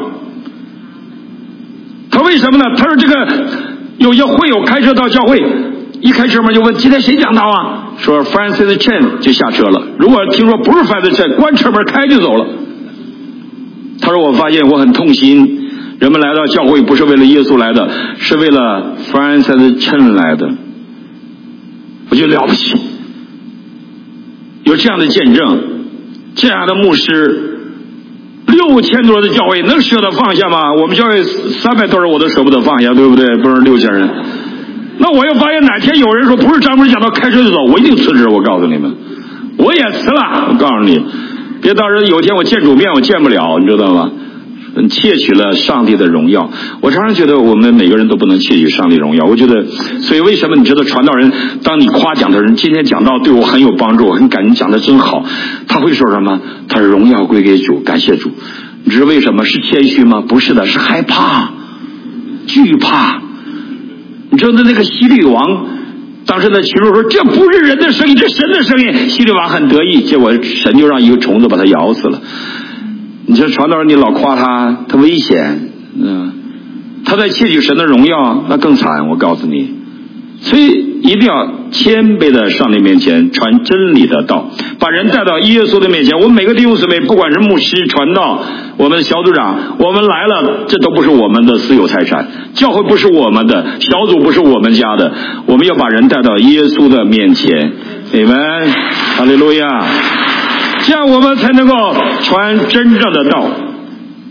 他为什么呢？他说这个有些会友开车到教会，一开车门就问今天谁讲道啊，说 Francis Chen 就下车了，如果听说不是 Francis Chen， 关车门开就走了。他说我发现我很痛心，人们来到教会不是为了耶稣来的，是为了 Francis Chen 来的。我觉得了不起，有这样的见证，这样的牧师，六千多人的教会能舍得放下吗？我们教会三百多人我都舍不得放下，对不对？不是六千人。那我又发现哪天有人说不是张牧师讲到开车就走，我一定辞职。我告诉你们，我也辞了。我告诉你，别到时候有一天我见主面我见不了，你知道吗？窃取了上帝的荣耀。我常常觉得我们每个人都不能窃取上帝荣耀。我觉得，所以为什么你知道传道人，当你夸奖的人，今天讲道对我很有帮助，我很感恩，讲的真好，他会说什么？他说荣耀归给主，感谢主。你知道为什么？是谦虚吗？不是的，是害怕，惧怕。你知道那个希律王当时在启示录说这不是人的声音，这神的声音。希律王很得意，结果神就让一个虫子把他咬死了。你说传道人你老夸他，他危险，嗯，他在窃取神的荣耀，那更惨。我告诉你，所以一定要谦卑的上帝面前传真理的道，把人带到耶稣的面前。我们每个弟兄姊妹，不管是牧师、传道，我们的小组长，我们来了，这都不是我们的私有财产，教会不是我们的，小组不是我们家的，我们要把人带到耶稣的面前。阿们，哈利路亚。这样我们才能够传真正的道。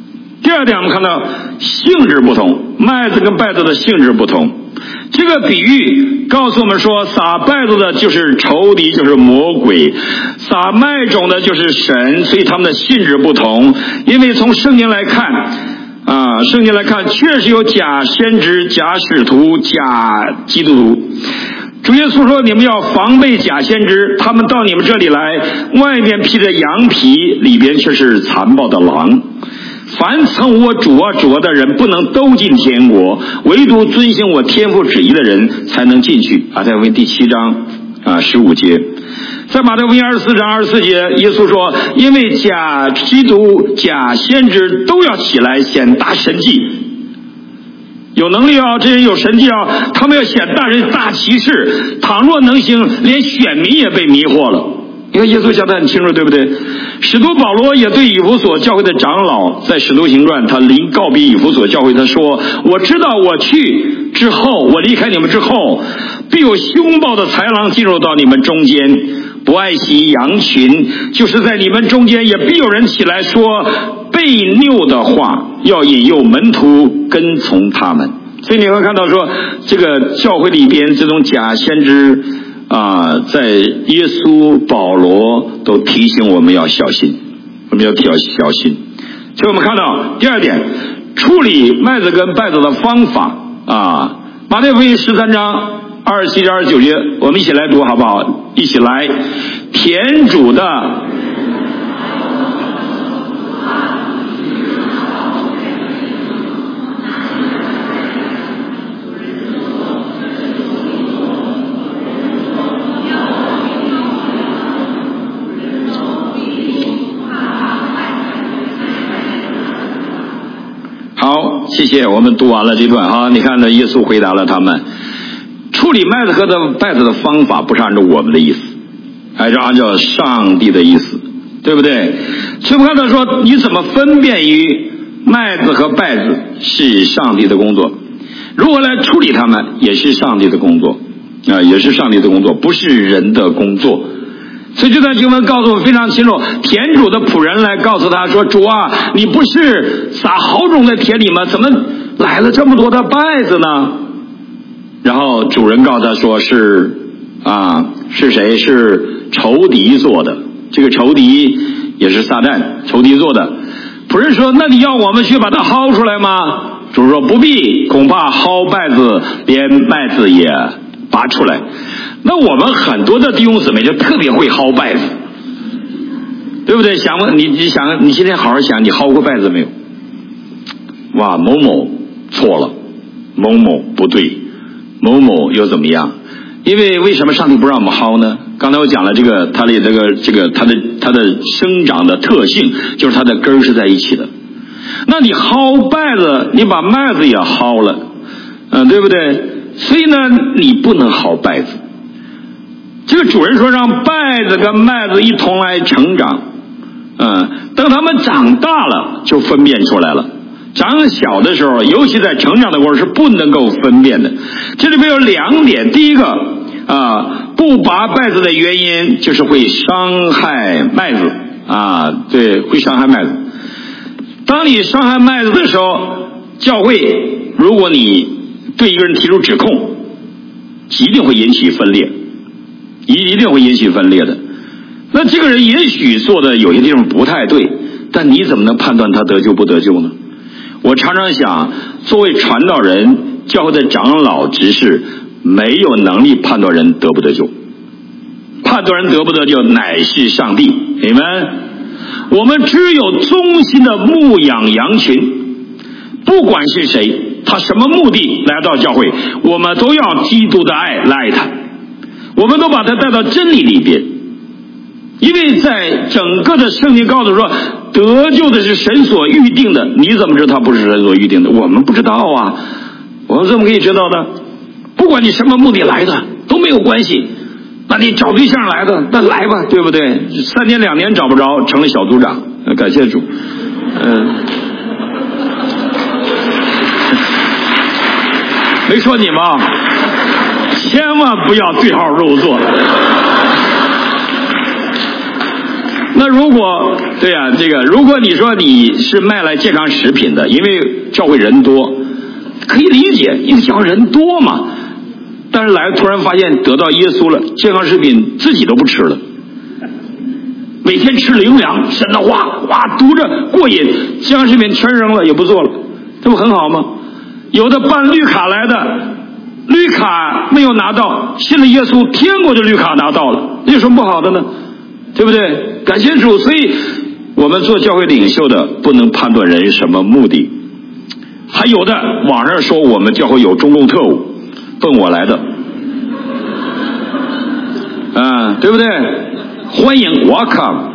第二点，我们看到性质不同，麦子跟稗子的性质不同。这个比喻告诉我们说，撒稗子的就是仇敌，就是魔鬼；撒麦种的就是神，所以他们的性质不同。因为从圣经来看啊，圣经来看，确实有假先知、假使徒、假基督徒。主耶稣说：“你们要防备假先知，他们到你们这里来，外面披着羊皮，里边却是残暴的狼。凡称我主啊主啊的人，不能都进天国，唯独遵行我天父旨意的人才能进去。”马太福音第七章啊十五节。在马太福音二十四章二十四节，耶稣说：“因为假基督、假先知都要起来显大神迹。”有能力啊，这人有神迹啊，他们要显大人大奇事，倘若能行，连选民也被迷惑了。你看耶稣讲得很清楚，对不对？使徒保罗也对以弗所教会的长老，在使徒行传他临告别以弗所教会，他说：“我知道我去之后，我离开你们之后，必有凶暴的豺狼进入到你们中间，不爱惜羊群，就是在你们中间也必有人起来说悖谬的话，要引诱门徒跟从他们。”所以你会看到说，这个教会里边这种假先知啊，在耶稣、保罗都提醒我们要小心，我们要小小心。所以我们看到第二点，处理麦子跟稗子的方法啊，马太福音十三章二十七至二十九节，我们一起来读好不好？一起来，田主的。好，谢谢，我们读完了这段哈。你看呢，耶稣回答了他们，处理麦子和的稗子的方法不是按照我们的意思，还是按照上帝的意思，对不对？所以我看到说，你怎么分辨于麦子和稗子是上帝的工作，如何来处理他们也是上帝的工作啊，也是上帝的工作，不是人的工作。所以这段经文告诉我们非常清楚，田主的仆人来告诉他说：“主啊，你不是撒好种在田里吗？怎么来了这么多的稗子呢？”然后主人告诉他说：“是啊，是谁？是仇敌做的。这个仇敌也是撒旦，仇敌做的。”仆人说：“那你要我们去把它薅出来吗？”主说：“不必，恐怕薅稗子，连麦子也拔出来。”那我们很多的弟兄姊妹就特别会薅稗子，对不对？想问你，你想，你今天好好想，你薅过稗子没有？哇，某某错了，某某不对，某某又怎么样？因为为什么上帝不让我们薅呢？刚才我讲了这个，它的这个这个它的它的生长的特性，就是它的根儿是在一起的。那你薅稗子，你把麦子也薅了，嗯，对不对？所以呢，你不能薅稗子。这个主人说让稗子跟麦子一同来成长，嗯，等他们长大了就分辨出来了。长小的时候，尤其在成长的过程是不能够分辨的。这里面有两点，第一个啊，不拔稗子的原因就是会伤害麦子啊，对，会伤害麦子。当你伤害麦子的时候，教会如果你对一个人提出指控，一定会引起分裂。一一定会引起分裂的。那这个人也许做的有些地方不太对，但你怎么能判断他得救不得救呢？我常常想，作为传道人、教会的长老、执事，没有能力判断人得不得救。判断人得不得救，乃是上帝。你们，我们只有忠心的牧养羊群，不管是谁，他什么目的来到教会，我们都要基督的爱来爱他。我们都把它带到真理里边，因为在整个的圣经告诉说，得救的是神所预定的，你怎么知道他不是神所预定的？我们不知道啊，我们怎么可以知道呢？不管你什么目的来的都没有关系，那你找对象来的，那来吧，对不对？三年两年找不着，成了小组长，感谢主。嗯，没说你吗？千万不要对号入座。那那如果对呀、啊，这个如果你说你是卖来健康食品的，因为教会人多，可以理解，因为教会人多嘛。但是来突然发现得到耶稣了，健康食品自己都不吃了，每天吃灵粮，神的话哇读着过瘾，健康食品全扔了也不做了，这不很好吗？有的办绿卡来的，绿卡没有拿到，信了耶稣，天国的绿卡拿到了，有什么不好的呢？对不对？感谢主。所以我们做教会领袖的不能判断人什么目的。还有的网上说我们教会有中共特务，奔我来的啊，对不对？欢迎 welcome。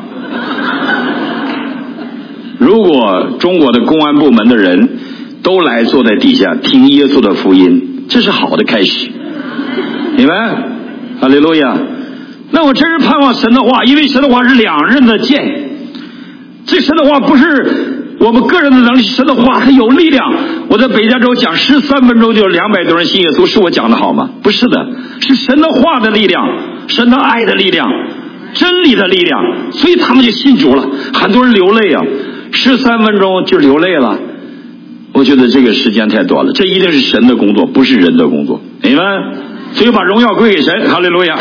如果中国的公安部门的人都来坐在底下听耶稣的福音，这是好的开始，明白？哈利路亚。那我真是盼望神的话，因为神的话是两刃的剑，这神的话不是我们个人的能力，神的话它有力量。我在北加州讲十三分钟就有两百多人信耶稣，是我讲的好吗？不是的，是神的话的力量，神的爱的力量，真理的力量，所以他们就信主了，很多人流泪啊，十三分钟就流泪了。我觉得这个时间太短了，这一定是神的工作，不是人的工作，明白？所以把荣耀归给神，哈利路亚。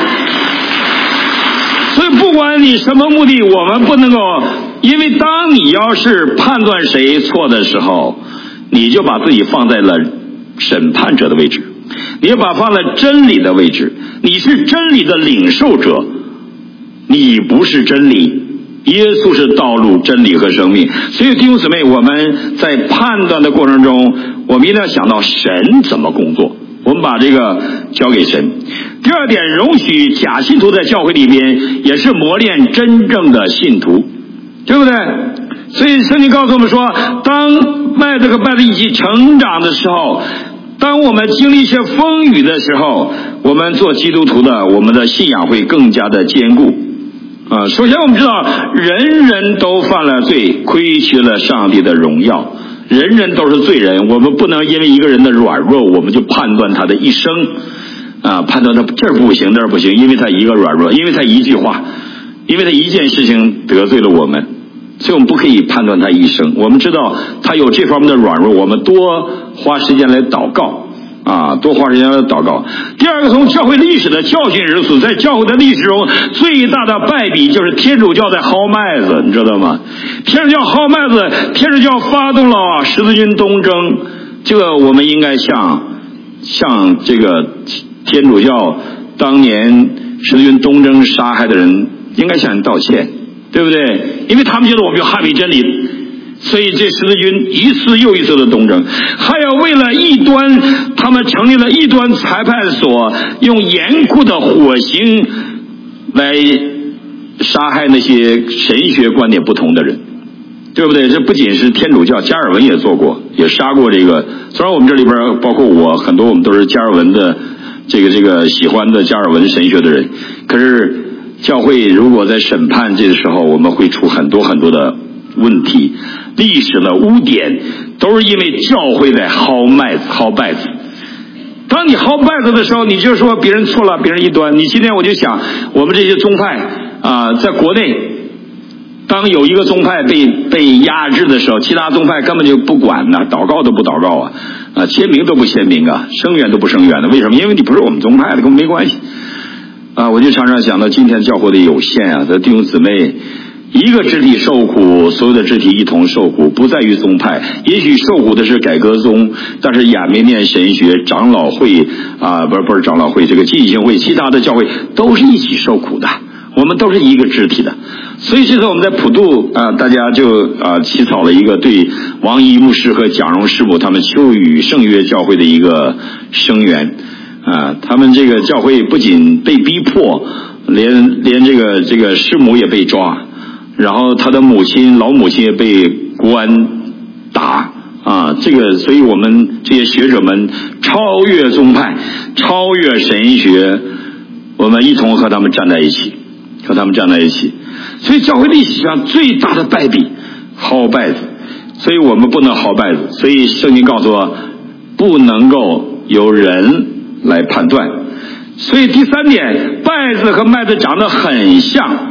所以不管你什么目的，我们不能够，因为当你要是判断谁错的时候，你就把自己放在了审判者的位置，你把放在真理的位置，你是真理的领受者，你不是真理，耶稣是道路、真理和生命。所以弟兄姊妹，我们在判断的过程中，我们一定要想到神怎么工作，我们把这个交给神。第二点，容许假信徒在教会里边，也是磨练真正的信徒，对不对？所以圣经告诉我们说，当麦子和麦子一起成长的时候，当我们经历一些风雨的时候，我们做基督徒的，我们的信仰会更加的坚固啊。首先我们知道，人人都犯了罪，亏缺了上帝的荣耀，人人都是罪人，我们不能因为一个人的软弱，我们就判断他的一生啊，判断他这儿不行那儿不行，因为他一个软弱，因为他一句话，因为他一件事情得罪了我们，所以我们不可以判断他一生。我们知道他有这方面的软弱，我们多花时间来祷告啊，多花时间来祷告。第二个，从教会历史的教训如此，在教会的历史中最大的败笔就是天主教在薅麦子，你知道吗？天主教薅麦子，天主教发动了十字军东征，这个我们应该向向这个天主教当年十字军东征杀害的人应该向你道歉，对不对？因为他们觉得我们要捍卫真理，所以这十字军一次又一次的东征，还要为了异端，他们成立了异端裁判所，用严酷的火刑来杀害那些神学观点不同的人，对不对？这不仅是天主教，加尔文也做过，也杀过这个。虽然我们这里边包括我，很多我们都是加尔文的这个这个喜欢的加尔文神学的人，可是教会如果在审判这个时候，我们会出很多很多的问题，历史的污点都是因为教会在薅麦子、薅稗子。当你薅稗子的时候，你就说别人错了，别人异端。你今天我就想，我们这些宗派啊、呃，在国内，当有一个宗派被被压制的时候，其他宗派根本就不管呢，祷告都不祷告啊，啊，签名都不签名啊，声援都不声援的。为什么？因为你不是我们宗派的，跟我们没关系。啊，我就常常想到今天教会的有限啊，的弟兄姊妹，一个肢体受苦，所有的肢体一同受苦，不在于宗派。也许受苦的是改革宗，但是亚美念神学长老会啊，不是不是长老会，这个浸信会，其他的教会都是一起受苦的，我们都是一个肢体的。所以这次我们在普渡啊，大家就啊起草了一个对王一牧师和蒋荣师母他们秋雨圣约教会的一个声援。啊，他们这个教会不仅被逼迫，连连这个这个师母也被抓，然后他的母亲老母亲也被国安打啊，这个所以我们这些学者们超越宗派，超越神学，我们一同和他们站在一起，和他们站在一起。所以教会历史上最大的败笔，薅稗子，所以我们不能薅稗子。所以圣经告诉我，不能够有人来判断。所以第三点，稗子和麦子长得很像，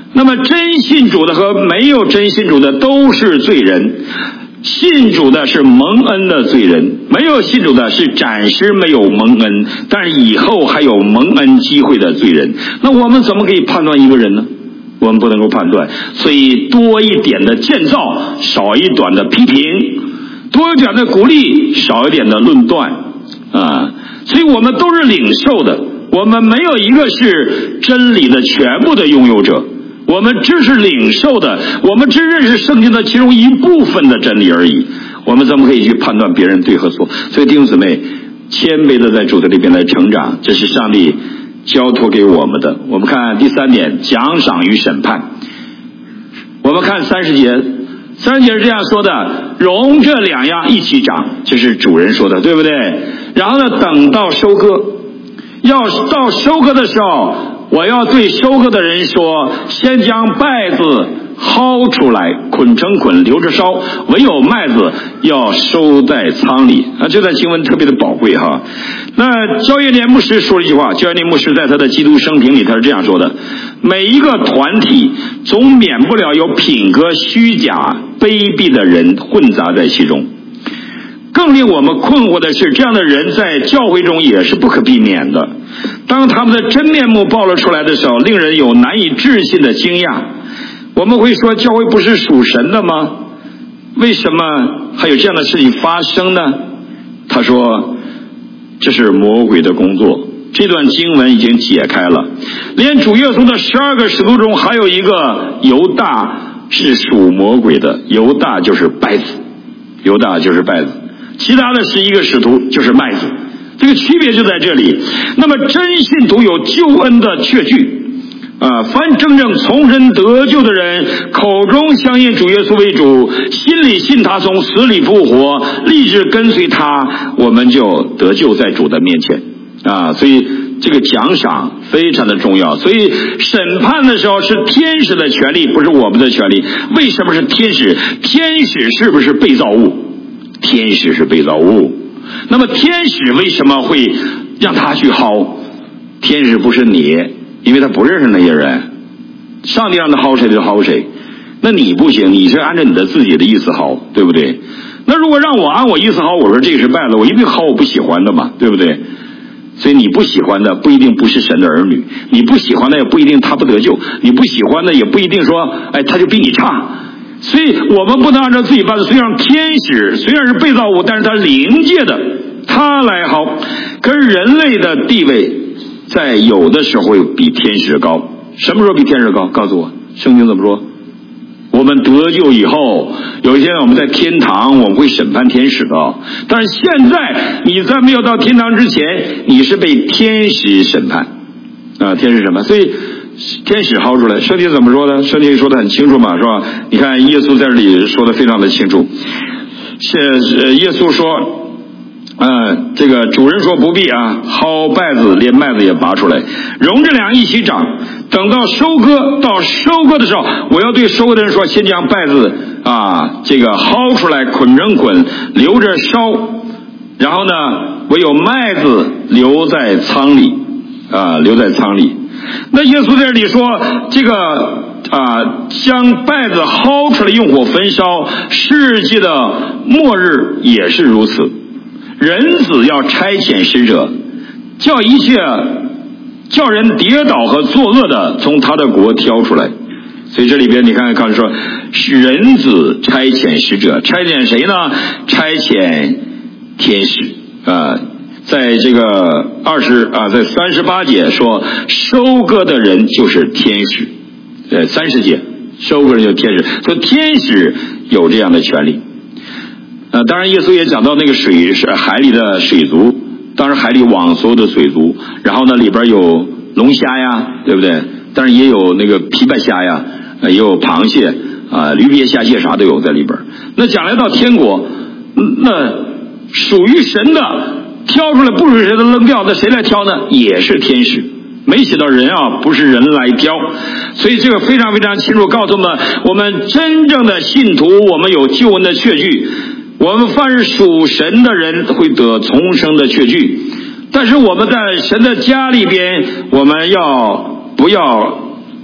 那么真信主的和没有真信主的都是罪人，信主的是蒙恩的罪人，没有信主的是暂时没有蒙恩，但是以后还有蒙恩机会的罪人。那我们怎么可以判断一个人呢？我们不能够判断，所以多一点的建造，少一点的批评，多一点的鼓励，少一点的论断啊！所以我们都是领受的，我们没有一个是真理的全部的拥有者，我们只是领受的，我们只认识圣经的其中一部分的真理而已。我们怎么可以去判断别人对和错？所以弟兄姊妹，谦卑的在主的里边来成长，这是上帝交托给我们的。我们看第三点，奖赏与审判。我们看三十节，三十节是这样说的：容这两样一起长，这是主人说的，对不对？然后呢，等到收割，要到收割的时候，我要对收割的人说，先将稗子薅出来，捆成捆，留着烧，唯有麦子要收在仓里。啊，这段经文特别的宝贵哈。那焦业年牧师说了一句话，焦业年牧师在他的基督生平里他是这样说的：每一个团体总免不了有品格虚假卑鄙的人混杂在其中。更令我们困惑的是，这样的人在教会中也是不可避免的。当他们的真面目暴露出来的时候，令人有难以置信的惊讶。我们会说，教会不是属神的吗？为什么还有这样的事情发生呢？他说，这是魔鬼的工作。这段经文已经解开了，连主耶稣的十二个使徒中还有一个犹大是属魔鬼的，犹大就是稗子，犹大就是稗子，其他的十一个使徒就是麦子，这个区别就在这里。那么真信徒有救恩的确据啊，凡真正从神得救的人，口中相信主耶稣为主，心里信他从死里复活，立志跟随他，我们就得救在主的面前啊。所以这个奖赏非常的重要。所以审判的时候是天使的权利，不是我们的权利。为什么是天使？天使是不是被造物？天使是被造物。那么天使为什么会让他去薅？天使不是你，因为他不认识那些人，上帝让他薅谁就薅谁。那你不行，你是按照你的自己的意思薅，对不对？那如果让我按我意思薅，我说这个是败了，我一定薅我不喜欢的嘛，对不对？所以你不喜欢的不一定不是神的儿女，你不喜欢的也不一定他不得救，你不喜欢的也不一定说哎他就比你差。所以我们不能按照自己办的。虽然天使虽然是被造物，但是他灵界的，他来薅。可是人类的地位在有的时候会比天使高。什么时候比天使高？告诉我，圣经怎么说？我们得救以后，有一天我们在天堂，我们会审判天使的。但是现在你在没有到天堂之前，你是被天使审判啊，天使审判。所以天使薅出来，圣经怎么说呢？圣经说的很清楚嘛，是吧？你看耶稣在这里说的非常的清楚。是耶稣说嗯，这个主人说不必啊，薅稗子连麦子也拔出来，容这两一起长，等到收割，到收割的时候，我要对收割的人说，先将稗子啊这个薅出来，捆成捆，留着烧，然后呢，唯有麦子留在仓里啊，留在仓里。那耶稣在这里说，这个啊，将稗子薅出来，用火焚烧，世界的末日也是如此。人子要差遣使者，叫一切叫人跌倒和作恶的从他的国挑出来。所以这里边你看看说，是人子差遣使者，差遣谁呢？差遣天使啊。在这个二十啊，在三十八节说，收割的人就是天使。呃，三十节收割人就是天使，所以天使有这样的权利。呃，当然耶稣也讲到那个水是海里的水族，当然海里网所有的水族，然后呢里边有龙虾呀，对不对？当然也有那个皮白虾呀，也有螃蟹啊、驴鳖虾蟹啥都有在里边。那将来到天国，那属于神的挑出来，不属于神的扔掉，那谁来挑呢？也是天使。没写到人啊，不是人来挑。所以这个非常非常清楚告诉我们，我们真正的信徒，我们有救恩的确据。我们凡是属神的人会得重生的确据，但是我们在神的家里边，我们要不要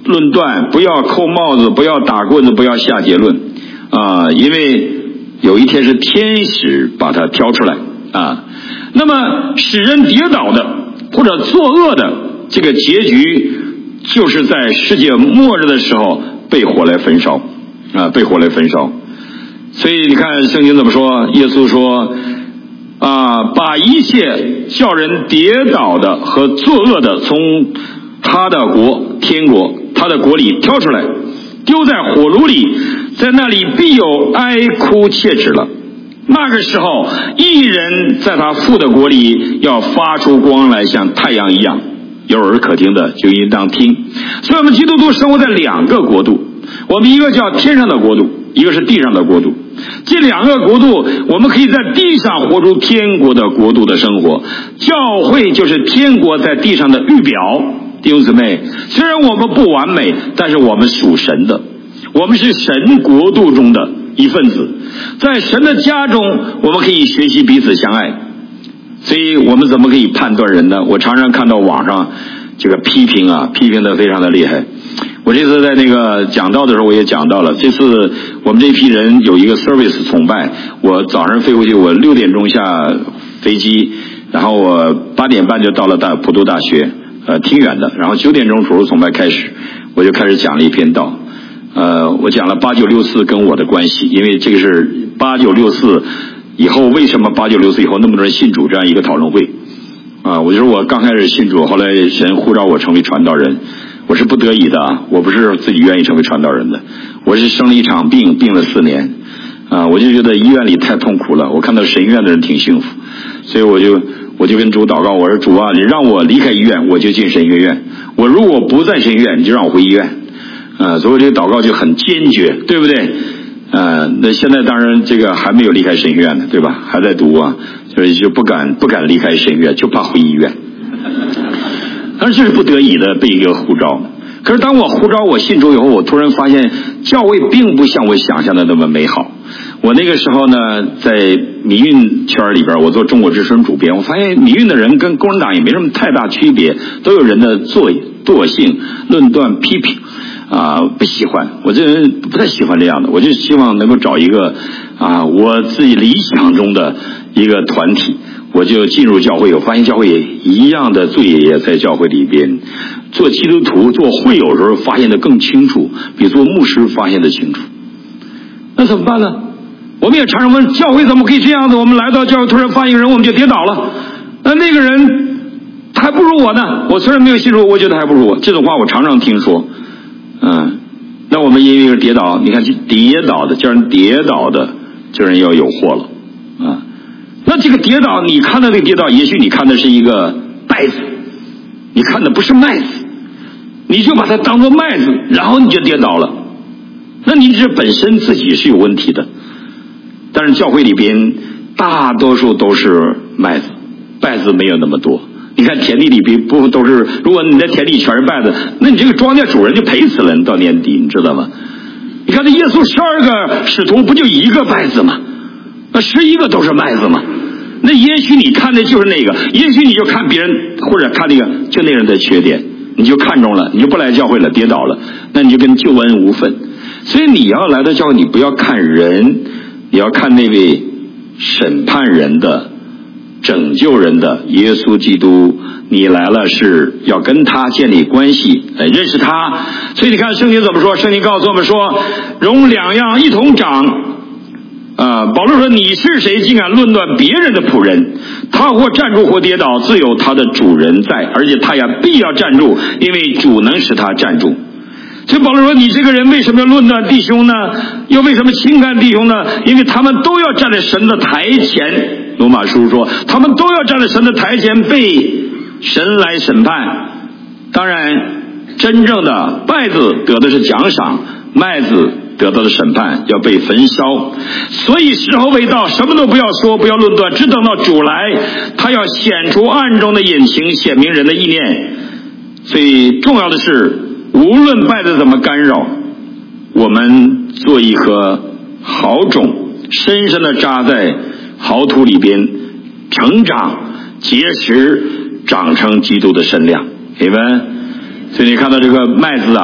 论断，不要扣帽子，不要打棍子，不要下结论啊，因为有一天是天使把他挑出来啊。那么使人跌倒的或者作恶的这个结局，就是在世界末日的时候被火来焚烧啊，被火来焚烧。所以你看圣经怎么说？耶稣说啊，把一切叫人跌倒的和作恶的从他的国天国他的国里挑出来，丢在火炉里，在那里必有哀哭切齿了。那个时候义人在他父的国里要发出光来，像太阳一样。有耳可听的就应当听。所以我们基督徒生活在两个国度，我们一个叫天上的国度，一个是地上的国度。这两个国度我们可以在地上活出天国的国度的生活，教会就是天国在地上的预表。弟兄姊妹，虽然我们不完美，但是我们属神的，我们是神国度中的一份子，在神的家中我们可以学习彼此相爱。所以我们怎么可以判断人呢？我常常看到网上这个批评啊，批评的非常的厉害。我这次在那个讲道的时候我也讲到了，这次我们这批人有一个 service 崇拜，我早上飞回去，我六点钟下飞机，然后我八点半就到了大普渡大学，呃，挺远的，然后九点钟主日崇拜开始，我就开始讲了一篇道，呃，我讲了八九六四跟我的关系，因为这个是八九六四以后为什么八九六四以后那么多人信主这样一个讨论会啊，我就说我刚开始信主，后来神呼召我成为传道人，我是不得已的，我不是自己愿意成为传道人的，我是生了一场病，病了四年啊，我就觉得医院里太痛苦了，我看到神医院的人挺幸福，所以我就我就跟主祷告，我说主啊，你让我离开医院，我就进神学院，我如果不在神学院，你就让我回医院啊，所以这个祷告就很坚决，对不对？呃，那现在当然这个还没有离开神学院呢，对吧？还在读啊，所以就不敢不敢离开神学院，就怕回医院。但是这是不得已的被一个呼召。可是当我呼召我信主以后，我突然发现教会并不像我想象的那么美好。我那个时候呢，在民运圈里边，我做中国之声主编，我发现民运的人跟共产党也没什么太大区别，都有人的作惰性、论断、批评。啊，不喜欢，我这人不太喜欢这样的，我就希望能够找一个啊，我自己理想中的一个团体，我就进入教会，我发现教会也一样的罪也在教会里边。做基督徒、做会友时候发现的更清楚，比做牧师发现的清楚。那怎么办呢？我们也常常问，教会怎么可以这样子？我们来到教会，突然发现一个人，我们就跌倒了。那那个人他还不如我呢，我虽然没有信主，我觉得还不如我。这种话我常常听说。嗯，那我们因为是跌倒，你看跌倒的叫人跌倒的，这人要有祸了啊。那这个跌倒，你看到这个跌倒，也许你看的是一个稗子，你看的不是麦子，你就把它当作麦子，然后你就跌倒了。那你这本身自己是有问题的。但是教会里边大多数都是麦子，稗子没有那么多。你看田地里边不都是，如果你在田里全是稗子，那你这个庄稼主人就赔死了，你到年底你知道吗？你看这耶稣十二个使徒不就一个稗子吗？那十一个都是麦子吗？那也许你看的就是那个，也许你就看别人或者看那个就那人的缺点，你就看中了，你就不来教会了，跌倒了，那你就跟救恩无分。所以你要来到教会，你不要看人，你要看那位审判人的、拯救人的耶稣基督，你来了是要跟他建立关系，来认识他。所以你看圣经怎么说？圣经告诉我们说，容两样一同长。啊，保罗说，你是谁竟敢论断别人的仆人？他或站住或跌倒，自有他的主人在，而且他也必要站住，因为主能使他站住。所以保罗说，你这个人为什么要论断弟兄呢？又为什么轻看弟兄呢？因为他们都要站在神的台前。罗马书说，他们都要站在神的台前被神来审判。当然真正的稗子得的是奖赏，麦子得到的审判，要被焚烧。所以时候未到，什么都不要说，不要论断，只等到主来，他要显出暗中的隐情，显明人的意念。所以重要的是，无论稗子怎么干扰，我们做一颗好种，深深的扎在好土里边，成长结实，长成基督的身量。你们所以你看到这个麦子啊，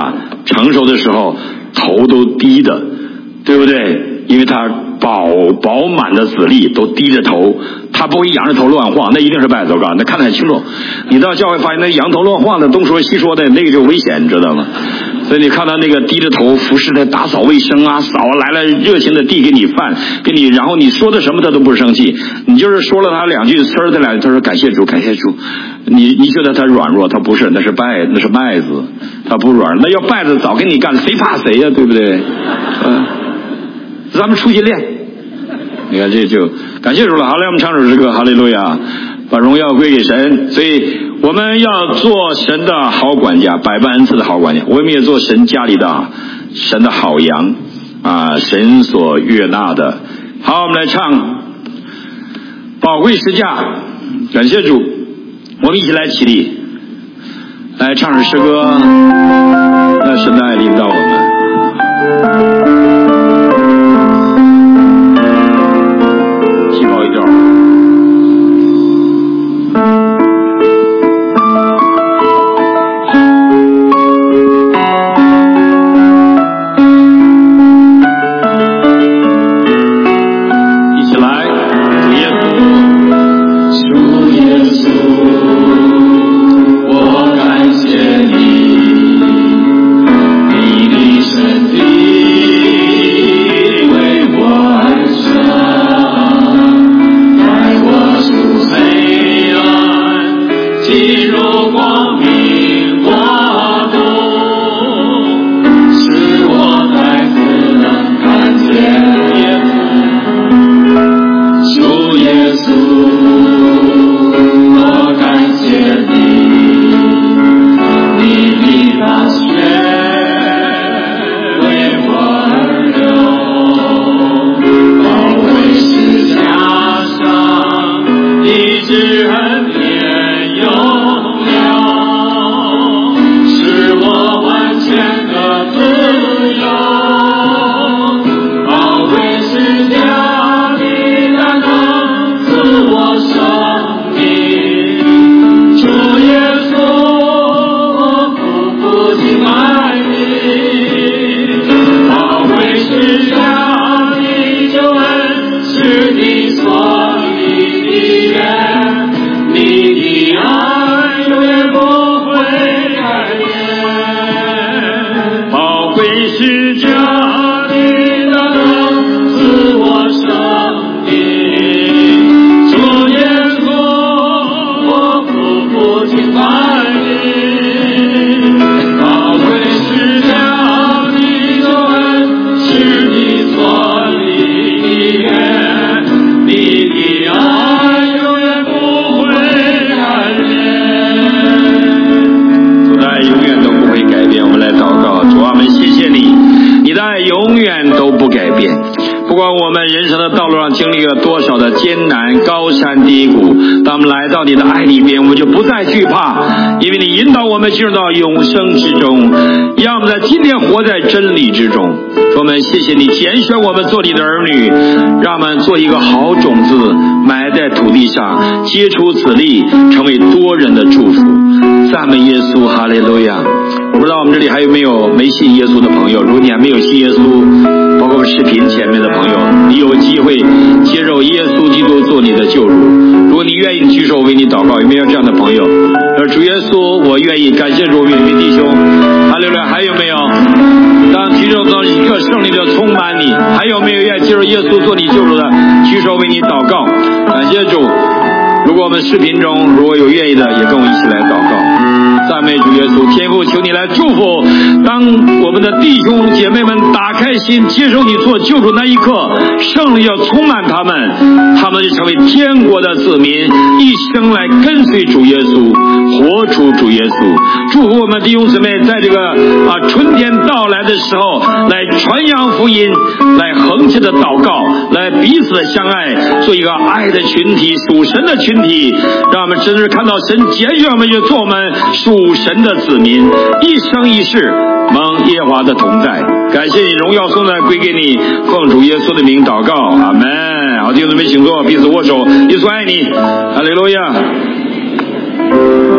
成熟的时候头都低的，对不对？因为他饱饱满的子粒都低着头，他不会仰着头乱晃，那一定是稗子。我告诉你，那看得很清楚。你到教会发现那仰头乱晃的，东说西说的，那个就危险，知道吗？所以你看到那个低着头服侍的打扫卫生啊，扫来了热情的递给你饭，给你，然后你说的什么他都不生气，你就是说了他两句，呲儿的两句，他说感谢主，感谢主。你你觉得他软弱，他不是，那是稗，那是麦子，他不软，那要稗子早给你干，谁怕谁呀、啊，对不对？嗯，咱们出去练。你看这就感谢主了。好嘞，我们唱首诗歌，哈利路亚，把荣耀归给神。所以我们要做神的好管家，百般恩赐的好管家。我们也做神家里的神的好羊啊，神所悦纳的。好，我们来唱宝贵十架，感谢主。我们一起来起立，来唱首诗歌，让神的爱临到我们。
你的爱里边，我们就不再惧怕，因为你引导我们进入到永生之中，让我们在今天活在真理之中。我们谢谢你拣选我们做你的儿女，让我们做一个好种子埋在土地上，结出籽粒，成为多人的祝福。赞美耶稣，哈利路亚。我不知道我们这里还有没有没信耶稣的朋友，如果你还没有信耶稣，包括视频前面的朋友，你有机会接受耶稣基督做你的救主。如果你愿意举手为你祷告，有没有这样的朋友？而主耶稣，我愿意，感谢主，每位弟兄，哈利路亚。还有没有？当举手到一个圣灵的充满你，还有没有愿意接受耶稣做你救主的？举手为你祷告，感谢主。如果我们视频中如果有愿意的，也跟我一起来祷告。赞美主耶稣，天父，求你来祝福。当我们的弟兄姐妹们打开心接受你做救主那一刻，圣灵要充满他们，他们就成为天国的子民，一生来跟随主耶稣，活出主耶稣。祝福我们弟兄姊妹在这个啊春天到来的时候，来传扬福音，来恒切的祷告，来彼此的相爱，做一个爱的群体，属神的群体，让我们真是看到神拣选我们，就做我们属神的子民，一生一世蒙耶和华的同在。感谢你，荣耀颂赞归给你，奉主耶稣的名祷告，阿门。好，弟兄姊妹请坐，彼此握手，耶稣爱你，哈利路亚。